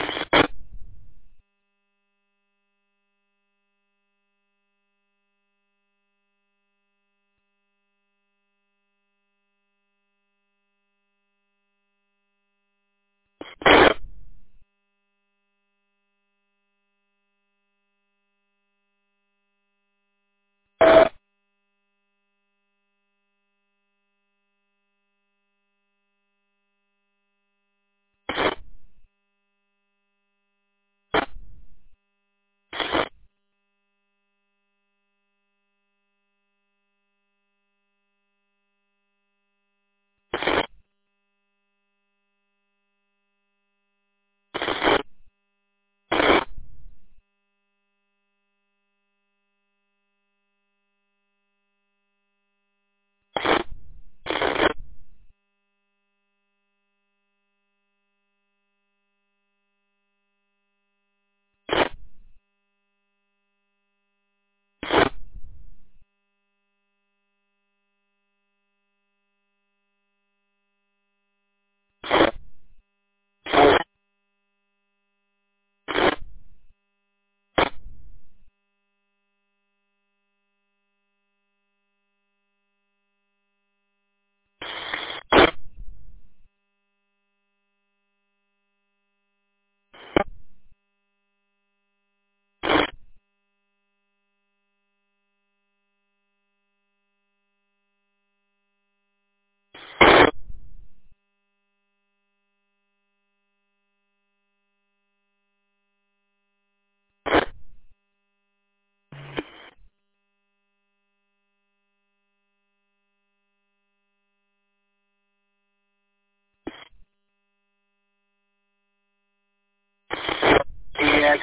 DX.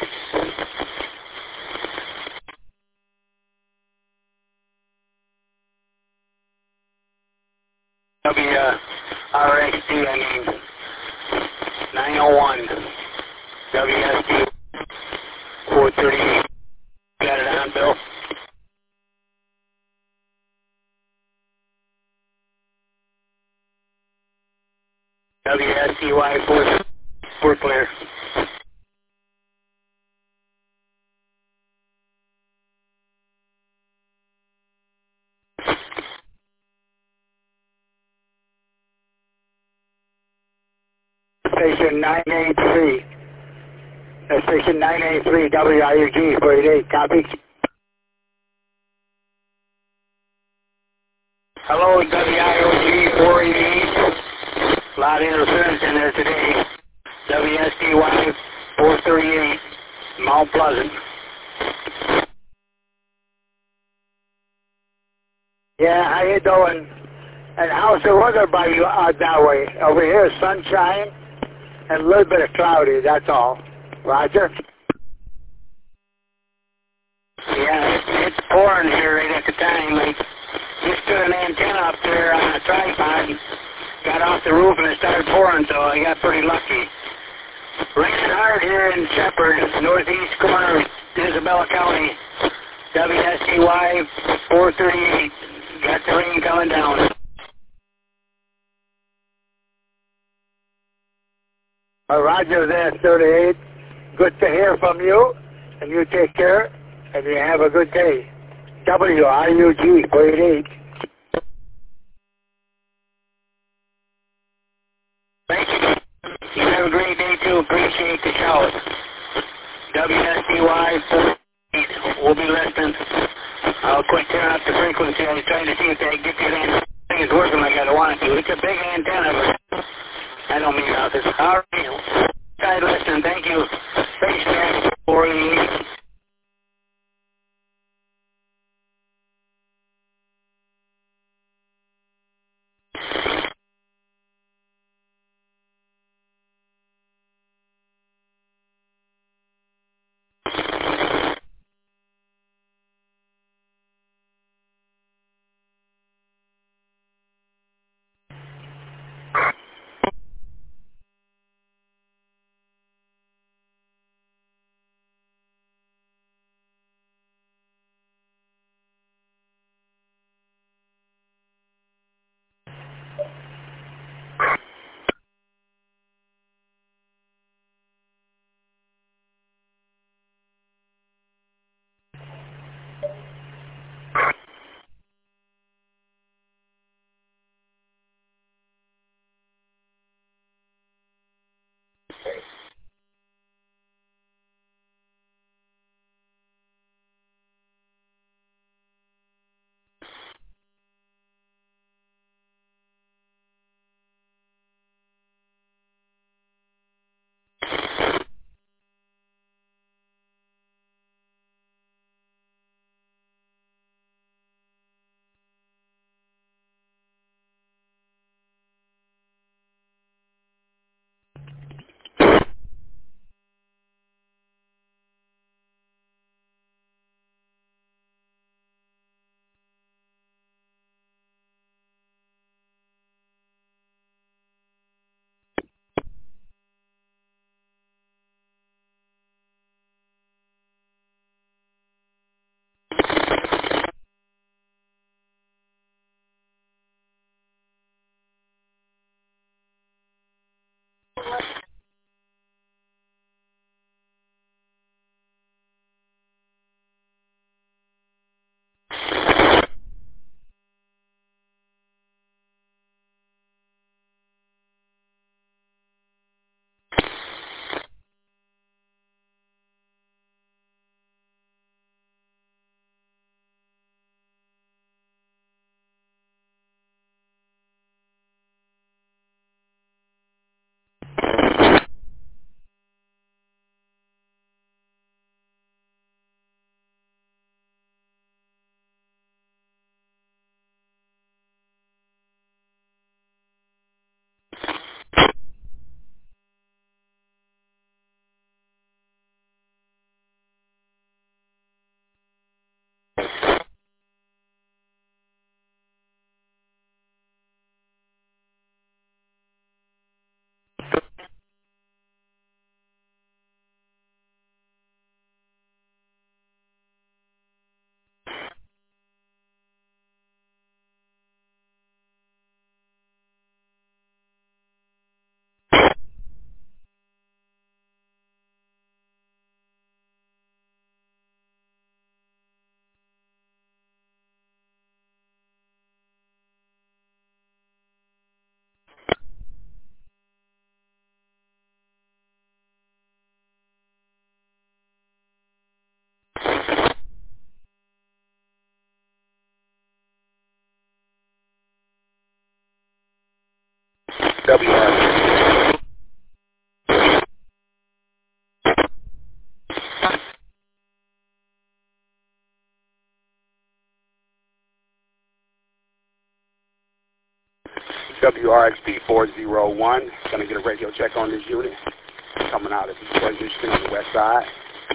WRXD, 901. WSD 438. Got it on, Bill? WSDY 4 clear. Station 983. Station 983, WIUG 488, copy. Hello, WIOG 488. A lot of interference in there today. WSDY 438, Mount Pleasant. Yeah, how you doing? And how's the weather by you out that way? Over here, sunshine and a little bit of cloudy, that's all. Roger? Yeah, it's pouring here right at the time. I just put an antenna up there on a tripod, got off the roof and it started pouring, so I got pretty lucky. Raining hard here in Shepherd, northeast corner of Isabella County. WSDY 438. Got the rain coming down. Roger there, 38. Good to hear from you, and you take care, and you have a good day. WIUG 488. Thank you. You have a great day, too. Appreciate the show. WSDY 488. We'll be listening. I'll quit turning up the frequency. I was trying to see if they get this thing is working like I want it to. It's a big antenna, but I don't mean nothing. All right. Guys, listen, thank you. Thanks, man. 488. WRXP. WRXP 401. Going to get a radio check on this unit. Coming out of Detroit, Michigan on the west side.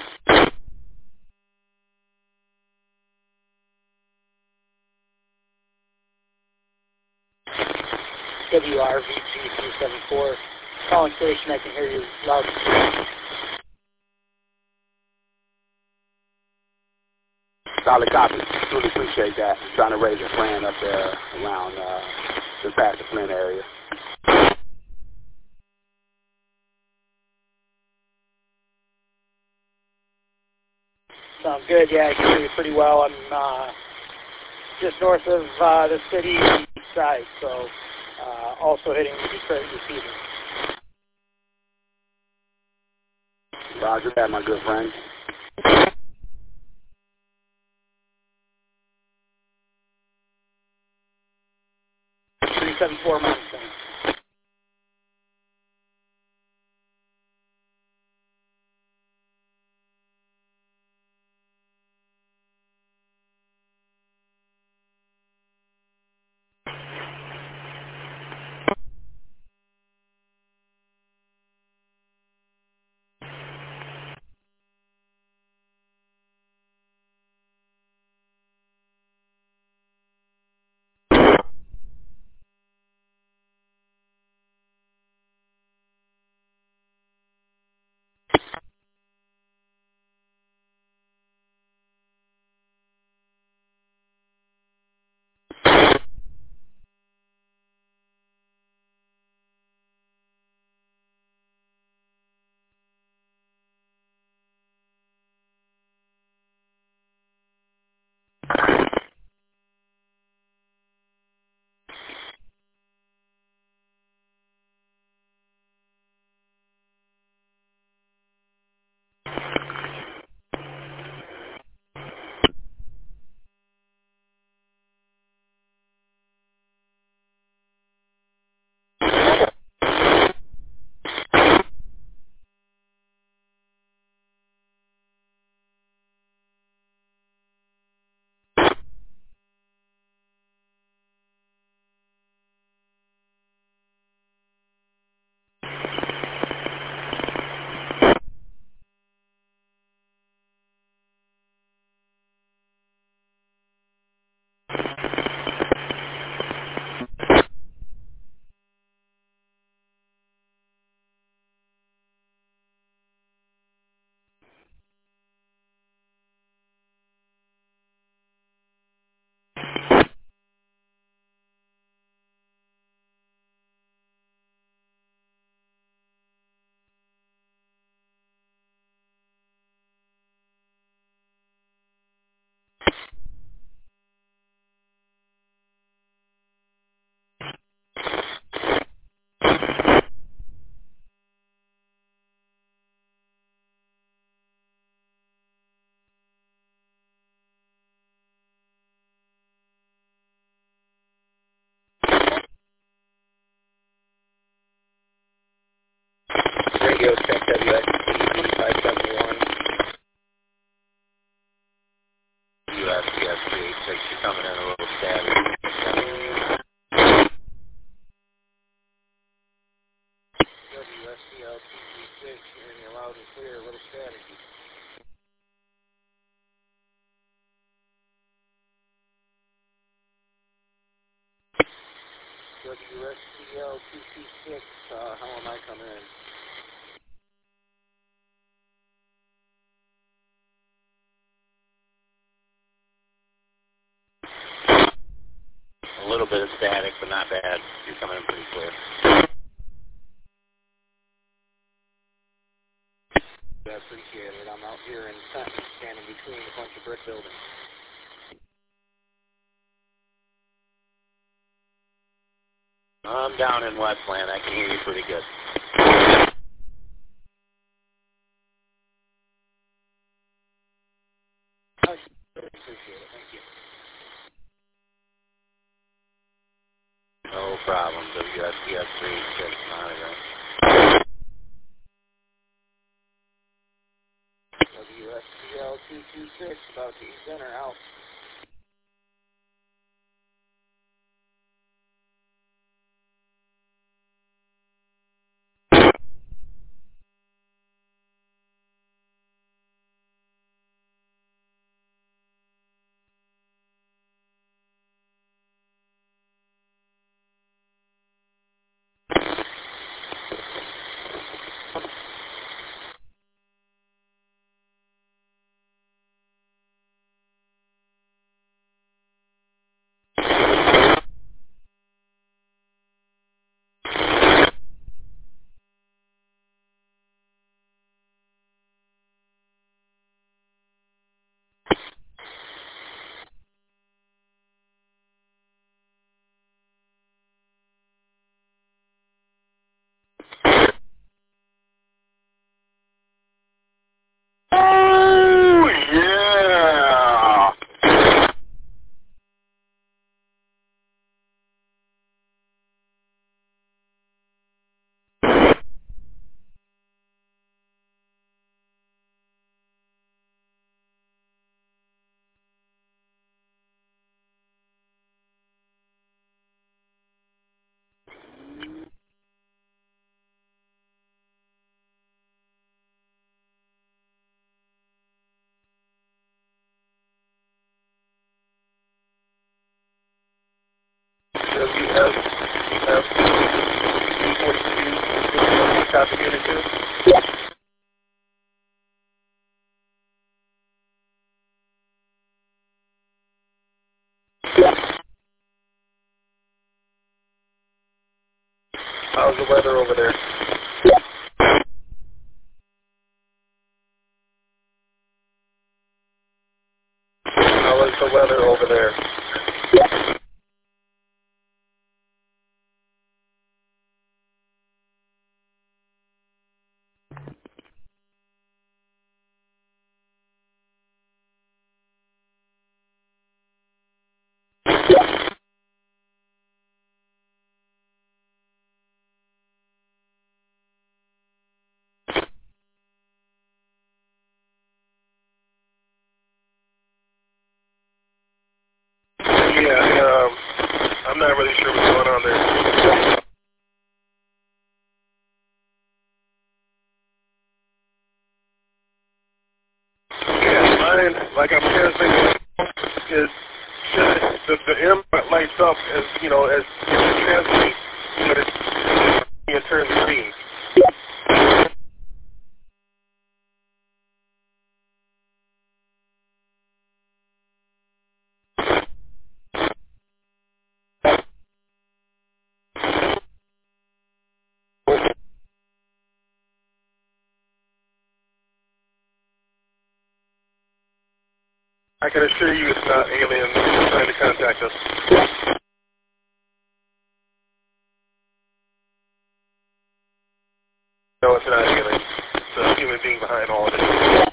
WRVG374. Calling station, I can hear you loud and clear. Solid copy. Really appreciate that. Trying to raise a plan up there around the past the Flint area. Sounds good. Yeah, I can hear you pretty well. I'm just north of the city east side, so also hitting the Detroit receiver. Roger that, my good friend. 374 months. Radio check WXP 571. USPS 386, you're coming in a little static. WSCL 236, hearing you loud and clear, a little static. WSCL 236, how am I coming in? A little bit of static, but not bad. You're coming in pretty clear. I appreciate it. I'm out here in Fenton, standing between a bunch of brick buildings. I'm down in Westland. I can hear you pretty good. I appreciate it. Thank you. problem. WSCS 36 monitoring. WSCL 226 about to ease in or out. Oh, yeah! Copy unit 2. How's the weather over there? How is the weather over there? Yeah, I'm not really sure what's going on there. Yeah, mine, like I'm transmitting, is the M lights up as, as it's transmitting, but it turns green. I can assure you it's not aliens trying to contact us. No, it's not aliens. It's a human being behind all of this.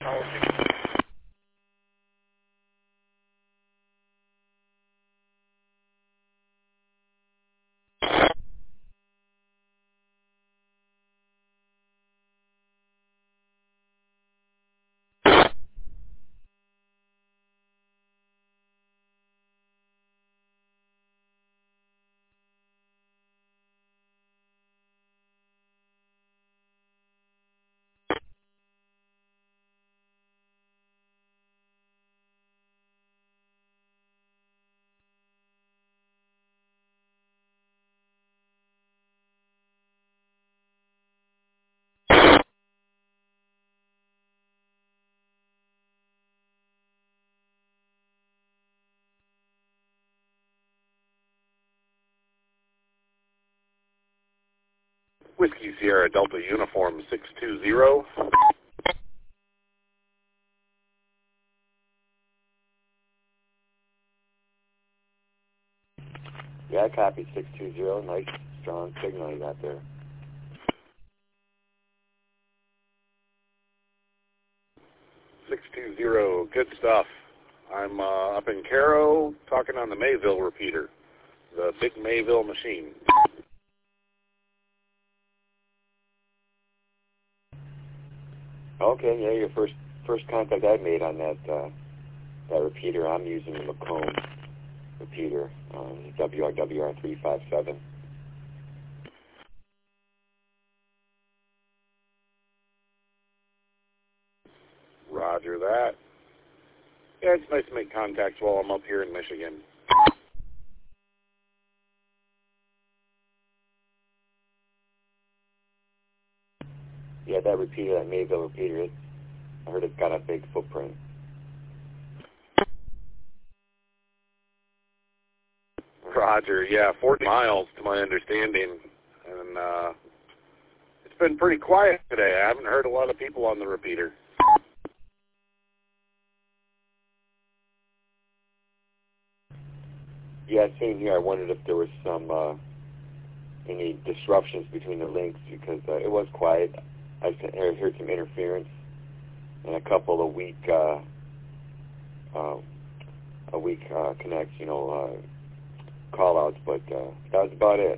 Whiskey Sierra Delta Uniform 620. Yeah, copy 620. Nice, strong signal you got there. 620, good stuff. I'm up in Caro talking on the Mayville repeater, the big Mayville machine. Okay, yeah, your first contact I made on that repeater. I'm using the Macomb repeater, WRWR357. Roger that. Yeah, it's nice to make contacts while I'm up here in Michigan. Yeah, that repeater, that Mayville repeater, I heard it's got a big footprint. Roger, yeah, 40 miles to my understanding, and it's been pretty quiet today. I haven't heard a lot of people on the repeater. Yeah, same here. I wondered if there was some any disruptions between the links because it was quiet. I heard some interference and a couple of weak connects, call-outs, but that was about it.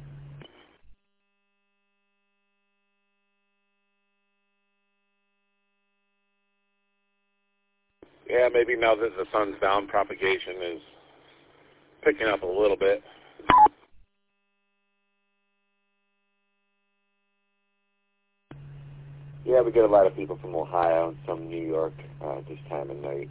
Yeah, maybe now that the sun's down, propagation is picking up a little bit. Yeah, we get a lot of people from Ohio and some New York this time of night.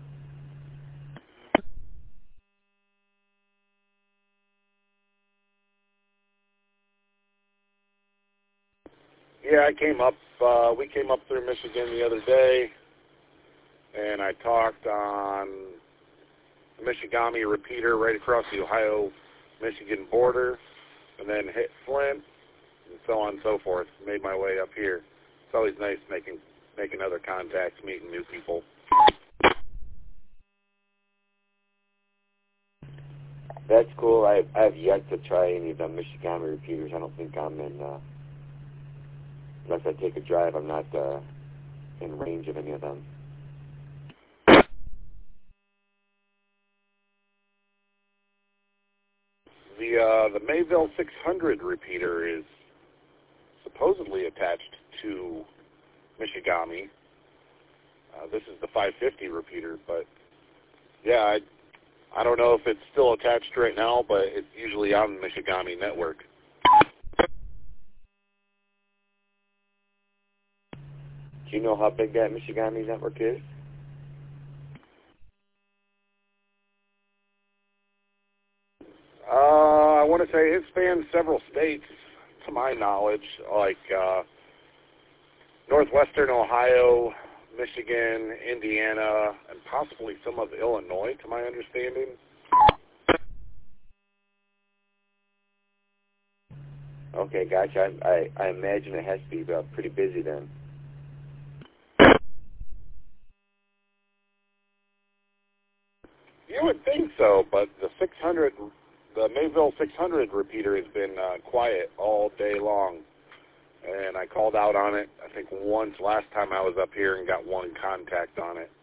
Yeah, we came up through Michigan the other day, and I talked on the Michigami repeater right across the Ohio-Michigan border, and then hit Flint, and so on and so forth. Made my way up here. It's always nice making other contacts, meeting new people. That's cool. I have yet to try any of the Michigami repeaters. I don't think I'm in, unless I take a drive, I'm not in range of any of them. The Mayville 600 repeater is supposedly attached to Michigami. This is the 550 repeater, but yeah, I don't know if it's still attached right now, but it's usually on the Michigami network. Do you know how big that Michigami network is? I want to say it spans several states, to my knowledge, like northwestern Ohio, Michigan, Indiana, and possibly some of Illinois, to my understanding. Okay, gotcha. I imagine it has to be pretty busy then. You would think so, but the Mayville 600 repeater has been quiet all day long. and I called out on it, I think once last time I was up here and got one contact on it.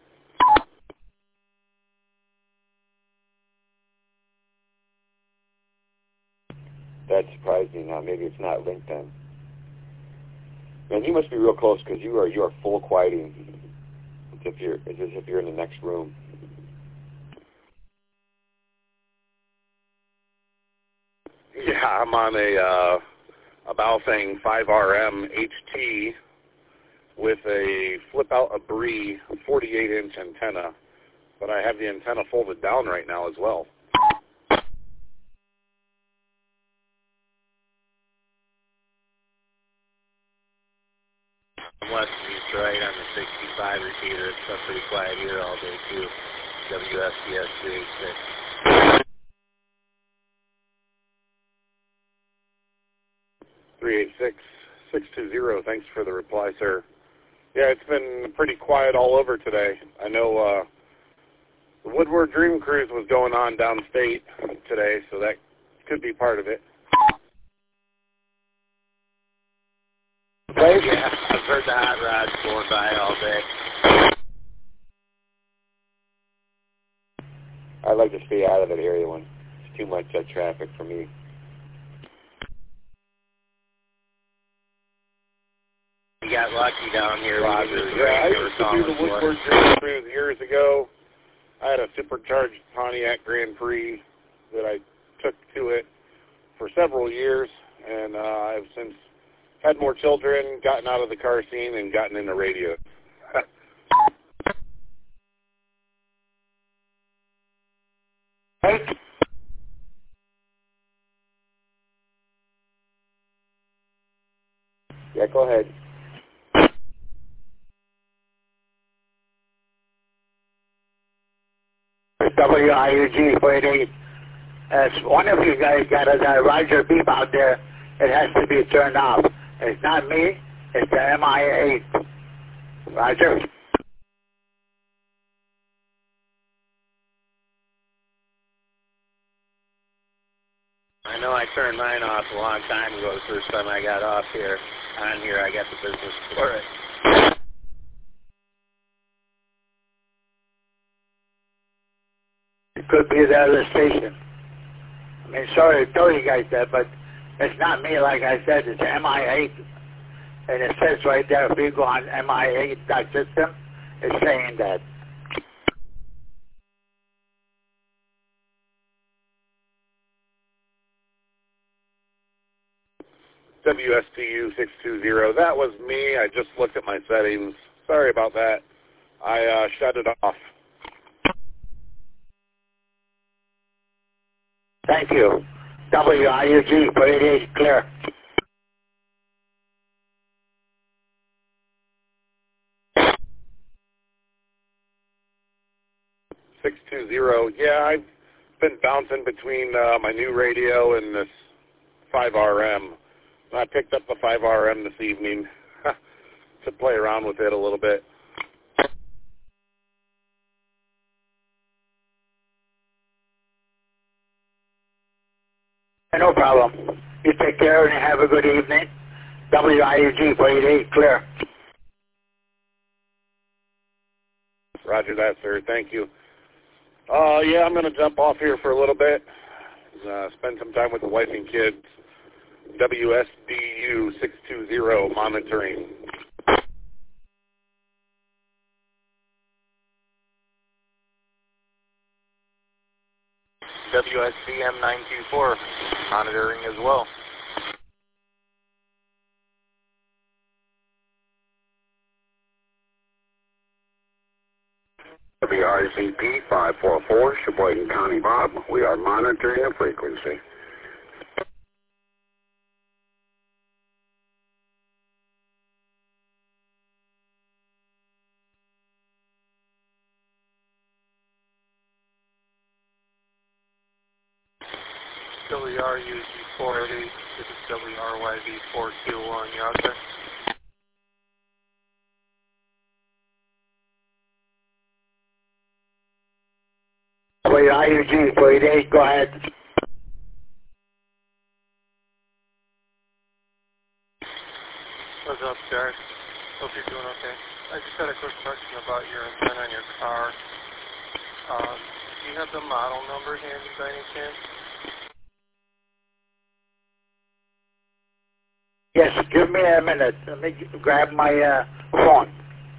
That's surprising. Maybe it's not linked then. Man, you must be real close because you are full quieting. It's as if you're in the next room. Yeah, I'm on a Baofeng 5RM HT with a flip-out Abri 48-inch antenna, but I have the antenna folded down right now as well. I'm West Detroit on the 65 repeater. It's been pretty quiet here all day too. WSCS 386. 386-620, thanks for the reply, sir. Yeah, it's been pretty quiet all over today. I know the Woodward Dream Cruise was going on downstate today, so that could be part of it. Yeah, I've heard the hot rods going by all day. I'd like to stay out of that area when it's too much traffic for me. You got lucky down here. Roger. Yeah, I used to do the Woodward Dream Cruise years ago. I had a supercharged Pontiac Grand Prix that I took to it for several years, and I've since had more children, gotten out of the car scene, and gotten into radio. Yeah, go ahead. WIUG 48. As one of you guys got a Roger beep out there, it has to be turned off. It's not me, it's the MI8. Roger. I know I turned mine off a long time ago. The first time I got off here, on here, I got the business for it. It could be the other station. I mean, sorry to tell you guys that, but it's not me, like I said, it's MI8. And it says right there, if you go on MI8.system, it's saying that. WSTU 620, that was me. I just looked at my settings. Sorry about that. I shut it off. Thank you. WIUG 48 clear. Yeah, I've been bouncing between my new radio and this 5RM. I picked up the 5RM this evening to play around with it a little bit. No problem. You take care and have a good evening. WIUG 48 clear. Roger that, sir. Thank you. Yeah, I'm going to jump off here for a little bit. Spend some time with the wife and kids. WSDU 620 monitoring. WSCM 924 monitoring as well. WRCP 544, Sheboygan County Bob. We are monitoring the frequency. WRUG 488, this is WRYV 421, you out there? WIUG 48, go ahead. What's up, Jack? Hope you're doing okay. I just had a quick question about your antenna on your car. Do you have the model number handy by any chance? Yes, give me a minute. Let me grab my phone.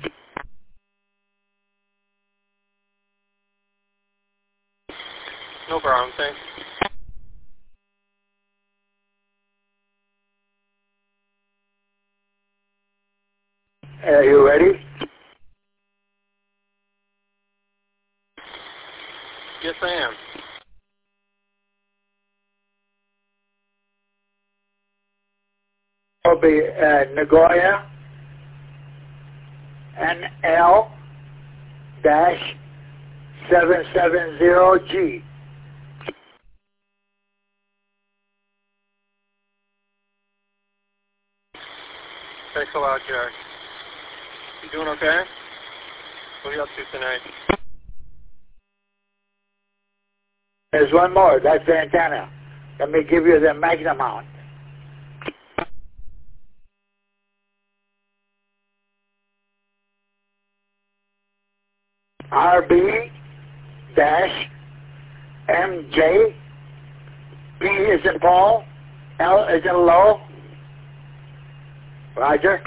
No problem, thanks. Are you ready? Yes, I am. It'll be Nagoya NL-770G. Thanks a lot, Jack. You doing okay? What are you up to tonight? There's one more. That's the antenna. Let me give you the magnum mount. RB-MJ, P is in Paul, L is in low. Roger.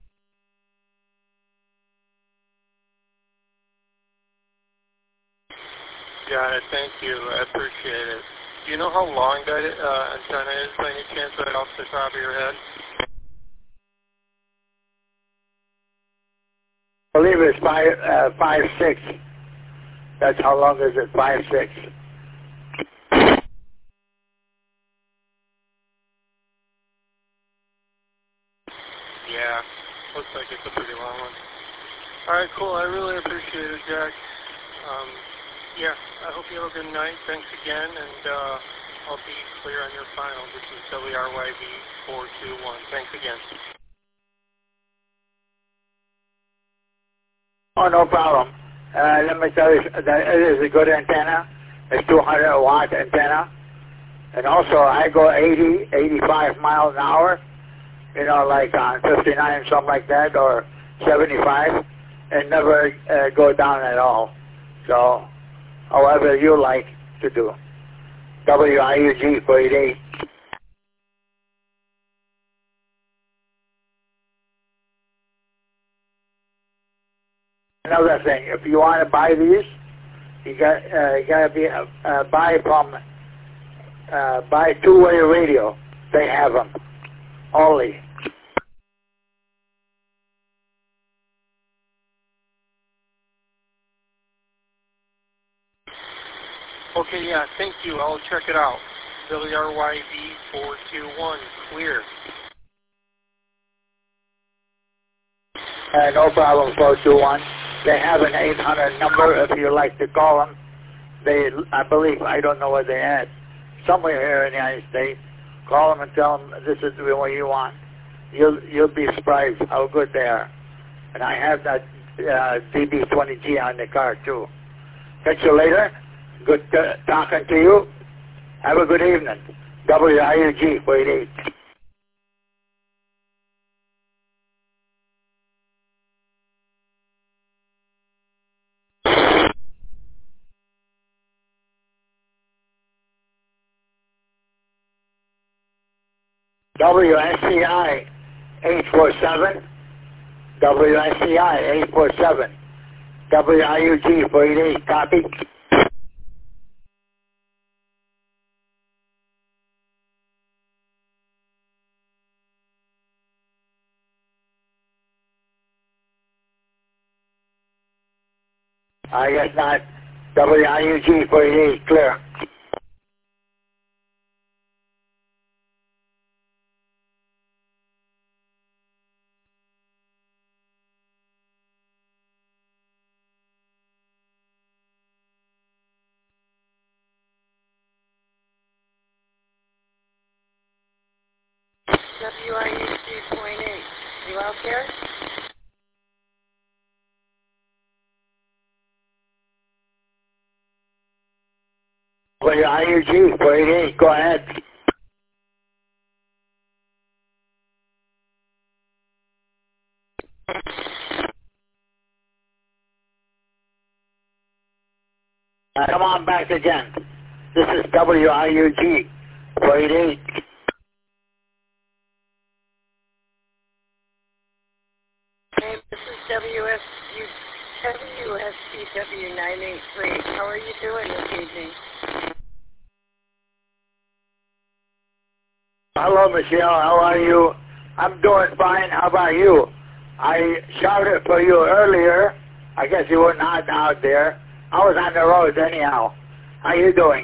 Got it, thank you. I appreciate it. Do you know how long that antenna is by any chance, right off the top of your head? I believe it's 5'6". That's how long is it? 5'6". Yeah, looks like it's a pretty long one. Alright, cool. I really appreciate it, Jack. Yeah, I hope you have a good night. Thanks again, and I'll be clear on your final. This is WRYV421. Thanks again. Oh, no problem. Let me tell you that it is a good antenna. It's 200-watt antenna. And also, I go 80, 85 miles an hour, you know, like on 59, something like that, or 75, and never go down at all. So, however you like to do. WIUG 488. Another thing, if you want to buy these, you got to be buy two-way radio. They have them only. Okay, yeah, thank you. I'll check it out. WRYV421, clear. No problem, 421. They have an 800 number if you like to call them. They, I believe, I don't know what they had. Somewhere here in the United States. Call them and tell them this is the one you want. You'll be surprised how good they are. And I have that DB20G on the car too. Catch you later. Good talking to you. Have a good evening. WIUG 488. WSCI 847. WSCI 847. WIUG 488. Copy. I guess not. WIUG 488. Clear. WIUG 0.8. You out there? WIUG 488. Go ahead. Come on back again. This is WIUG 488. Hey, this is WSCW 983. How are you doing this evening? Hello, Michelle. How are you? I'm doing fine. How about you? I shouted for you earlier. I guess you were not out there. I was on the road anyhow. How you doing?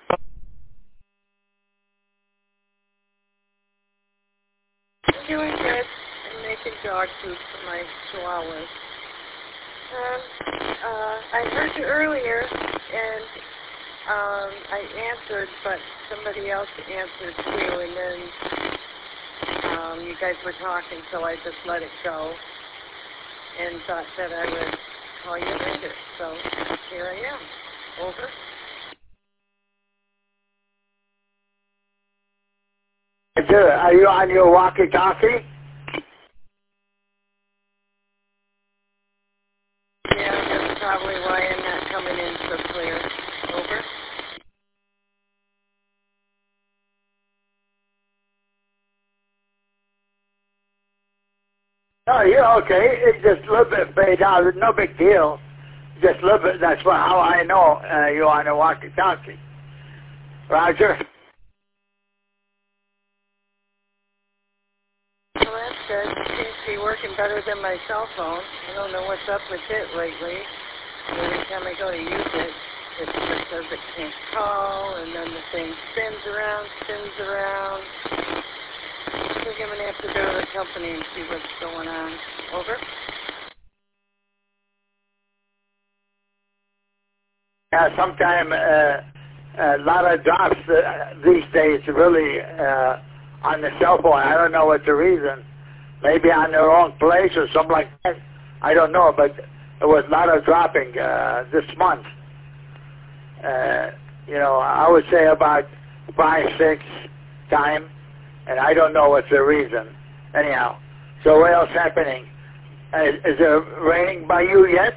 I'm doing good. I'm making dog food for my chihuahuas. I heard you earlier, and I answered, but somebody else answered too, and then you guys were talking, so I just let it go and thought that I would call you later. So here I am. Over. Are you on your walkie-talkie? Yeah, that's probably why I'm not coming in so clear. Over. No, you're okay. It's just a little bit fade out. No big deal. Just a little bit. That's how I know you're on a walkie-talkie. Roger. Well, that's good. It seems to be working better than my cell phone. I don't know what's up with it lately. Every time I go to use it, it just says it can't call, and then the thing spins around. I think I'm going to have to go to the company and see what's going on. Over. Sometime a lot of drops these days really on the cell phone. I don't know what the reason. Maybe on the wrong place or something like that. I don't know, but there was a lot of dropping this month. I would say about 5-6 time, and I don't know what's the reason. Anyhow, so what else happening? Is it raining by you yet?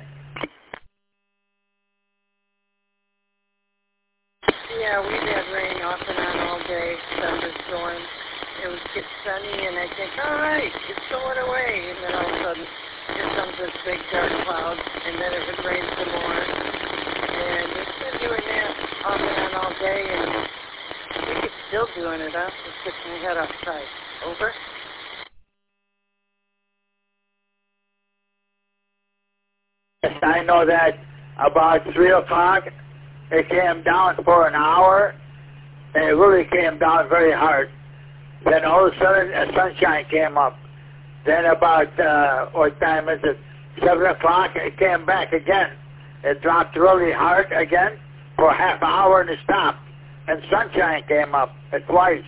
Yeah, we've had rain off and on all day, thunderstorms. It would get sunny, and I think, all right, it's going away. And then all of a sudden, here comes this big dark cloud, and then it would rain some more. And it's been doing that off and on all day, and I think it's still doing it. I'm just sticking my head outside. Over. Yes, I know that about 3 o'clock, it came down for an hour, and it really came down very hard. Then all of a sudden, sunshine came up. Then about, what time is it, 7 o'clock, it came back again. It dropped really hard again for half an hour and it stopped. And sunshine came up twice.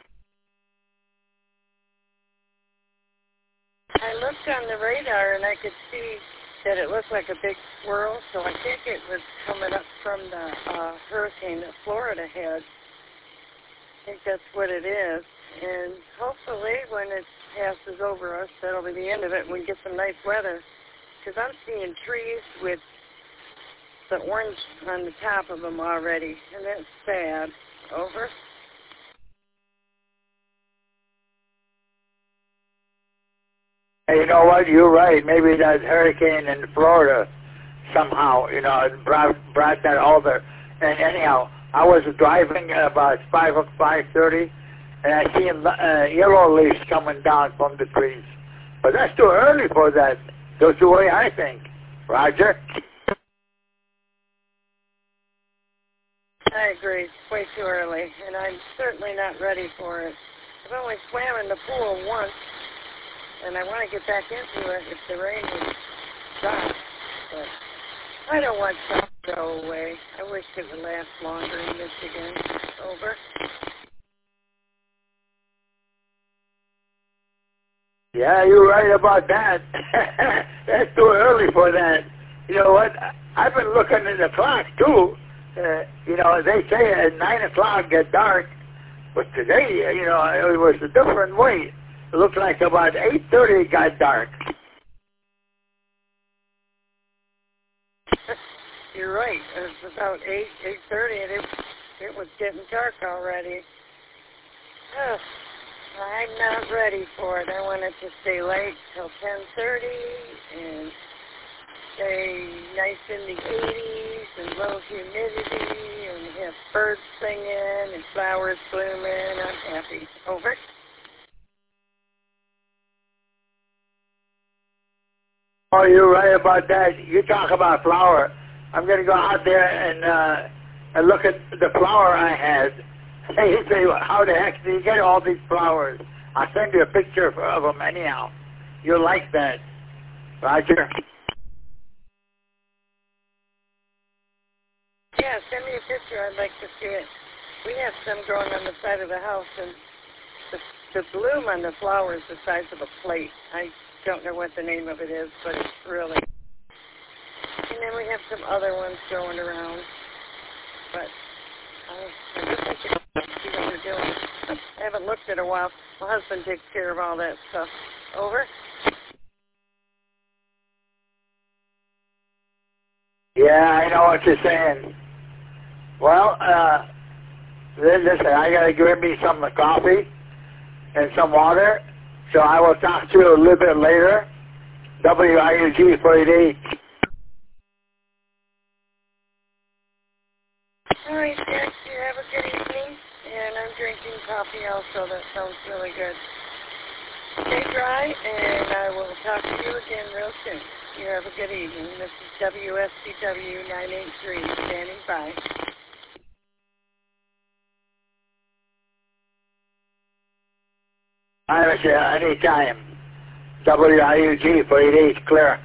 I looked on the radar, and I could see that it looked like a big swirl, so I think it was coming up from the hurricane that Florida had. I think that's what it is. And hopefully when it passes over us, that'll be the end of it, and we get some nice weather. Because I'm seeing trees with the orange on the top of them already, and that's sad. Over. Hey, you know what? You're right. Maybe that hurricane in Florida somehow, brought that over. And anyhow, I was driving about 5:30, and I seen yellow leaves coming down from the trees. But that's too early for that. That's the way I think. Roger? I agree. It's way too early, and I'm certainly not ready for it. I've only swam in the pool once, and I want to get back into it if the rain would stop. But I don't want summer to go away. I wish it would last longer in Michigan. Over. Yeah, you're right about that. That's too early for that. You know what? I've been looking at the clock, too. They say at 9 o'clock get dark, but today, it was a different way. It looked like about 8:30 it got dark. you're right. It was about 8:30, and it was getting dark already. Ugh, I'm not ready for it. I wanted to stay late till 10:30 and stay nice in the 80s and low humidity and have birds singing and flowers blooming. I'm happy. Over. Oh, you're right about that. You talk about flower. I'm going to go out there and look at the flower I had. Hey, you say, how the heck do you get all these flowers? I'll send you a picture of them anyhow. You'll like that. Roger? Yeah, send me a picture. I'd like to see it. We have some growing on the side of the house, and the bloom on the flower is the size of a plate. I don't know what the name of it is, but it's really... And then we have some other ones going around. But I guess I should see what they're doing. I haven't looked in a while. My husband takes care of all that stuff. Over? Yeah, I know what you're saying. Well, listen, I got to grab me some coffee and some water, so I will talk to you a little bit later. WIUG 48. All right, Jack, you have a good evening, and I'm drinking coffee also. That sounds really good. Stay dry, and I will talk to you again real soon. You have a good evening. This is WSCW 983, standing by. I was anytime. WIUG 48, clear.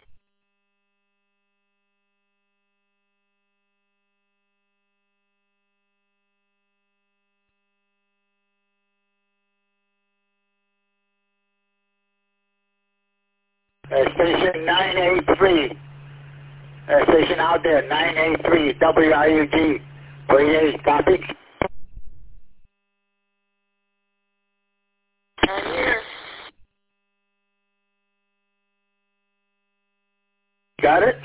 Station 983. Station out there, 983, WIUG 48, copy? I'm here. Got it?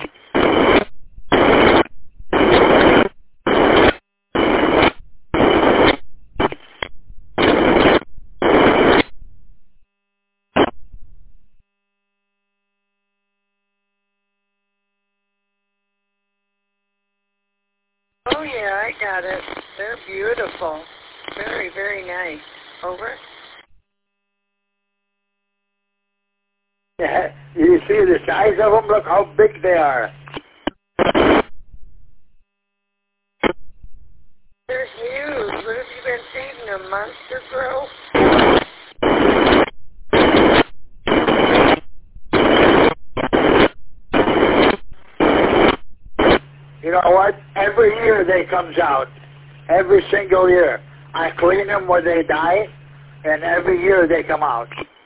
Oh, yeah, I got it. They're beautiful. Very, very nice. Over? Yeah, you see the size of them? Look how big they are. They're huge. What have you been feeding them? Monster Growth? You know what? Every year they comes out. Every single year. I clean them when they die, and every year they come out.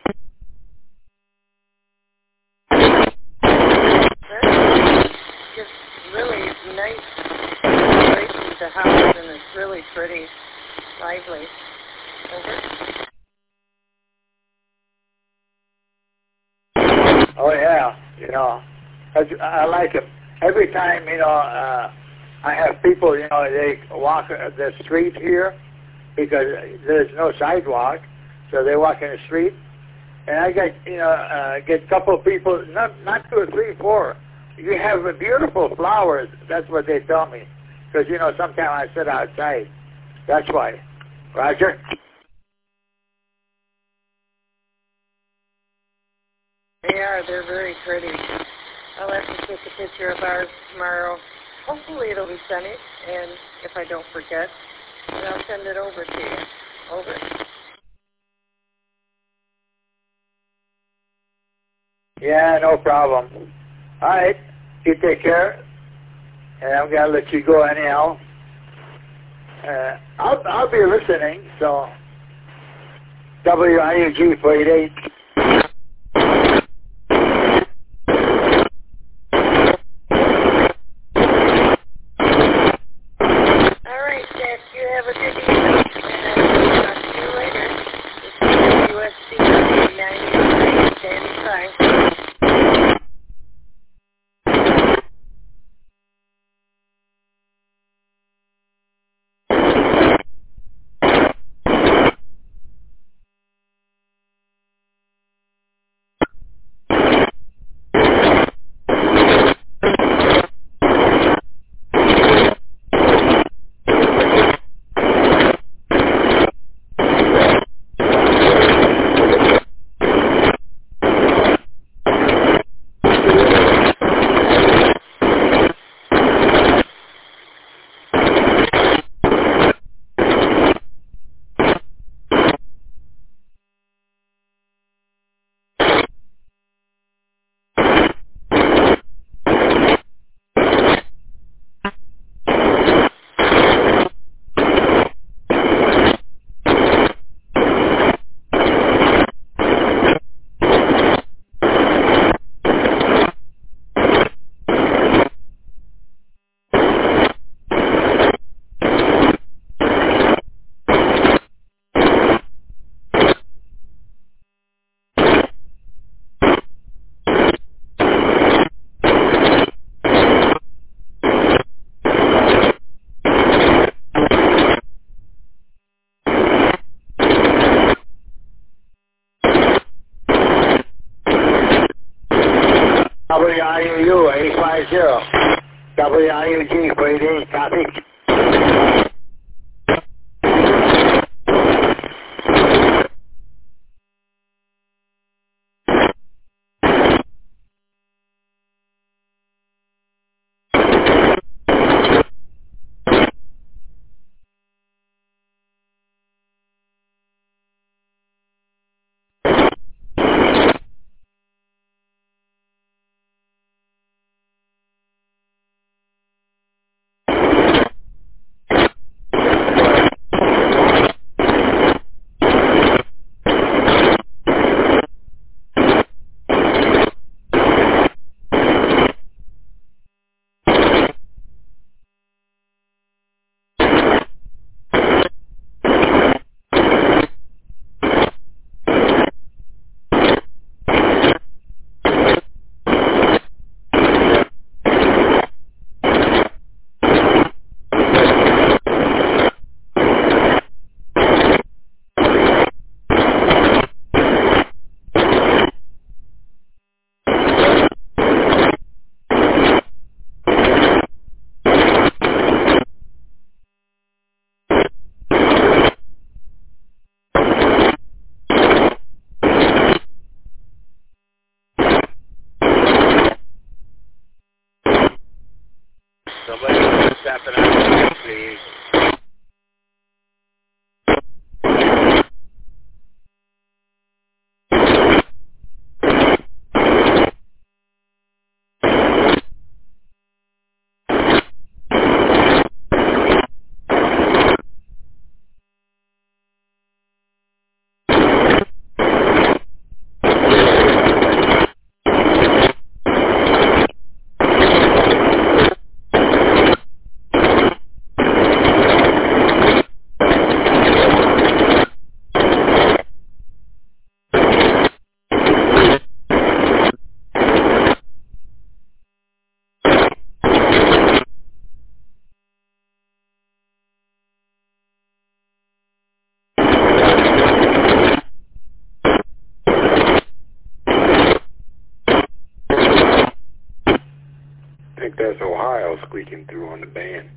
Just really nice decoration to the house, and it's really pretty, lively. Over? Oh, yeah. You know, I like them. Every time, you know, I have people, you know, they walk the street here because there's no sidewalk, so they walk in the street. And I get, you know, get a couple of people, not 2 or 3, 4. You have beautiful flowers. That's what they tell me. Because, you know, sometimes I sit outside. That's why. Roger? They are. They're very pretty. I'll have to take a picture of ours tomorrow. Hopefully it'll be sunny, and if I don't forget, then I'll send it over to you. Over. Yeah, no problem. All right. You take care. And I'm going to let you go anyhow. I'll be listening, so WIUG 48. WIUU 850. WIUG 48, copy. Somebody stepping out, please. I think that's Ohio squeaking through on the band.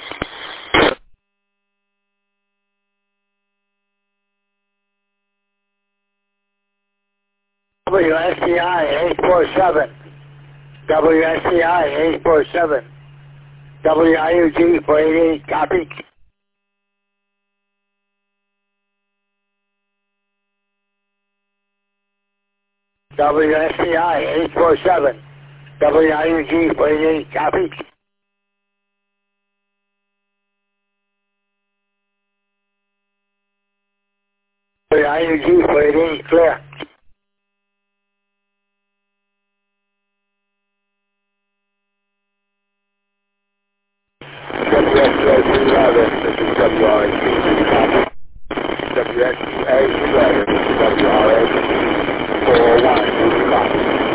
WSCI 847. WSCI 847. WIUG 488, copy. WSCI 847. WIUG 488, copy. WIUG 488, clear. WSCA 311, this is WRAC. WSCA 311, this is WRAC 401, this is copy.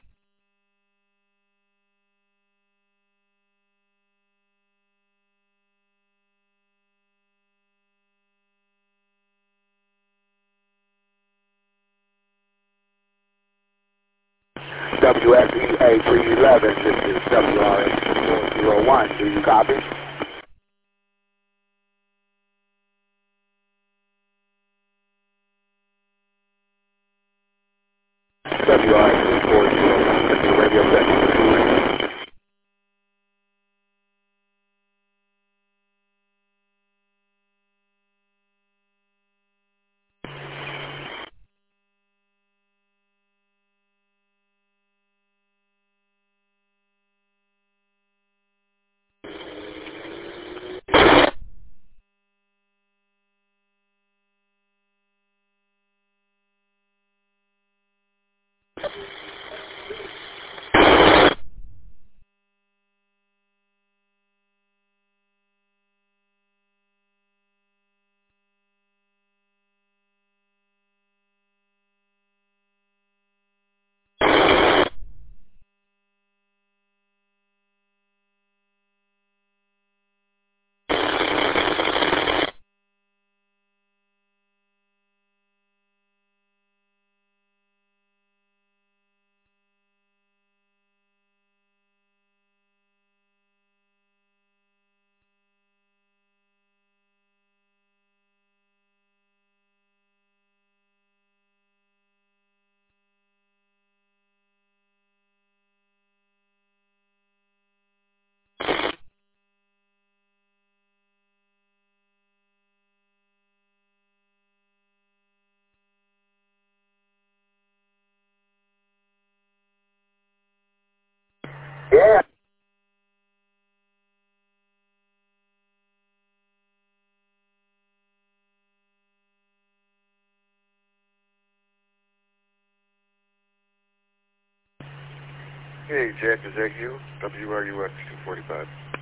WSEA 311, this is WRAC 401, do you copy? WRAC 401, this is radio set. Yeah. Hey, Jack, is that you? WRUX 245.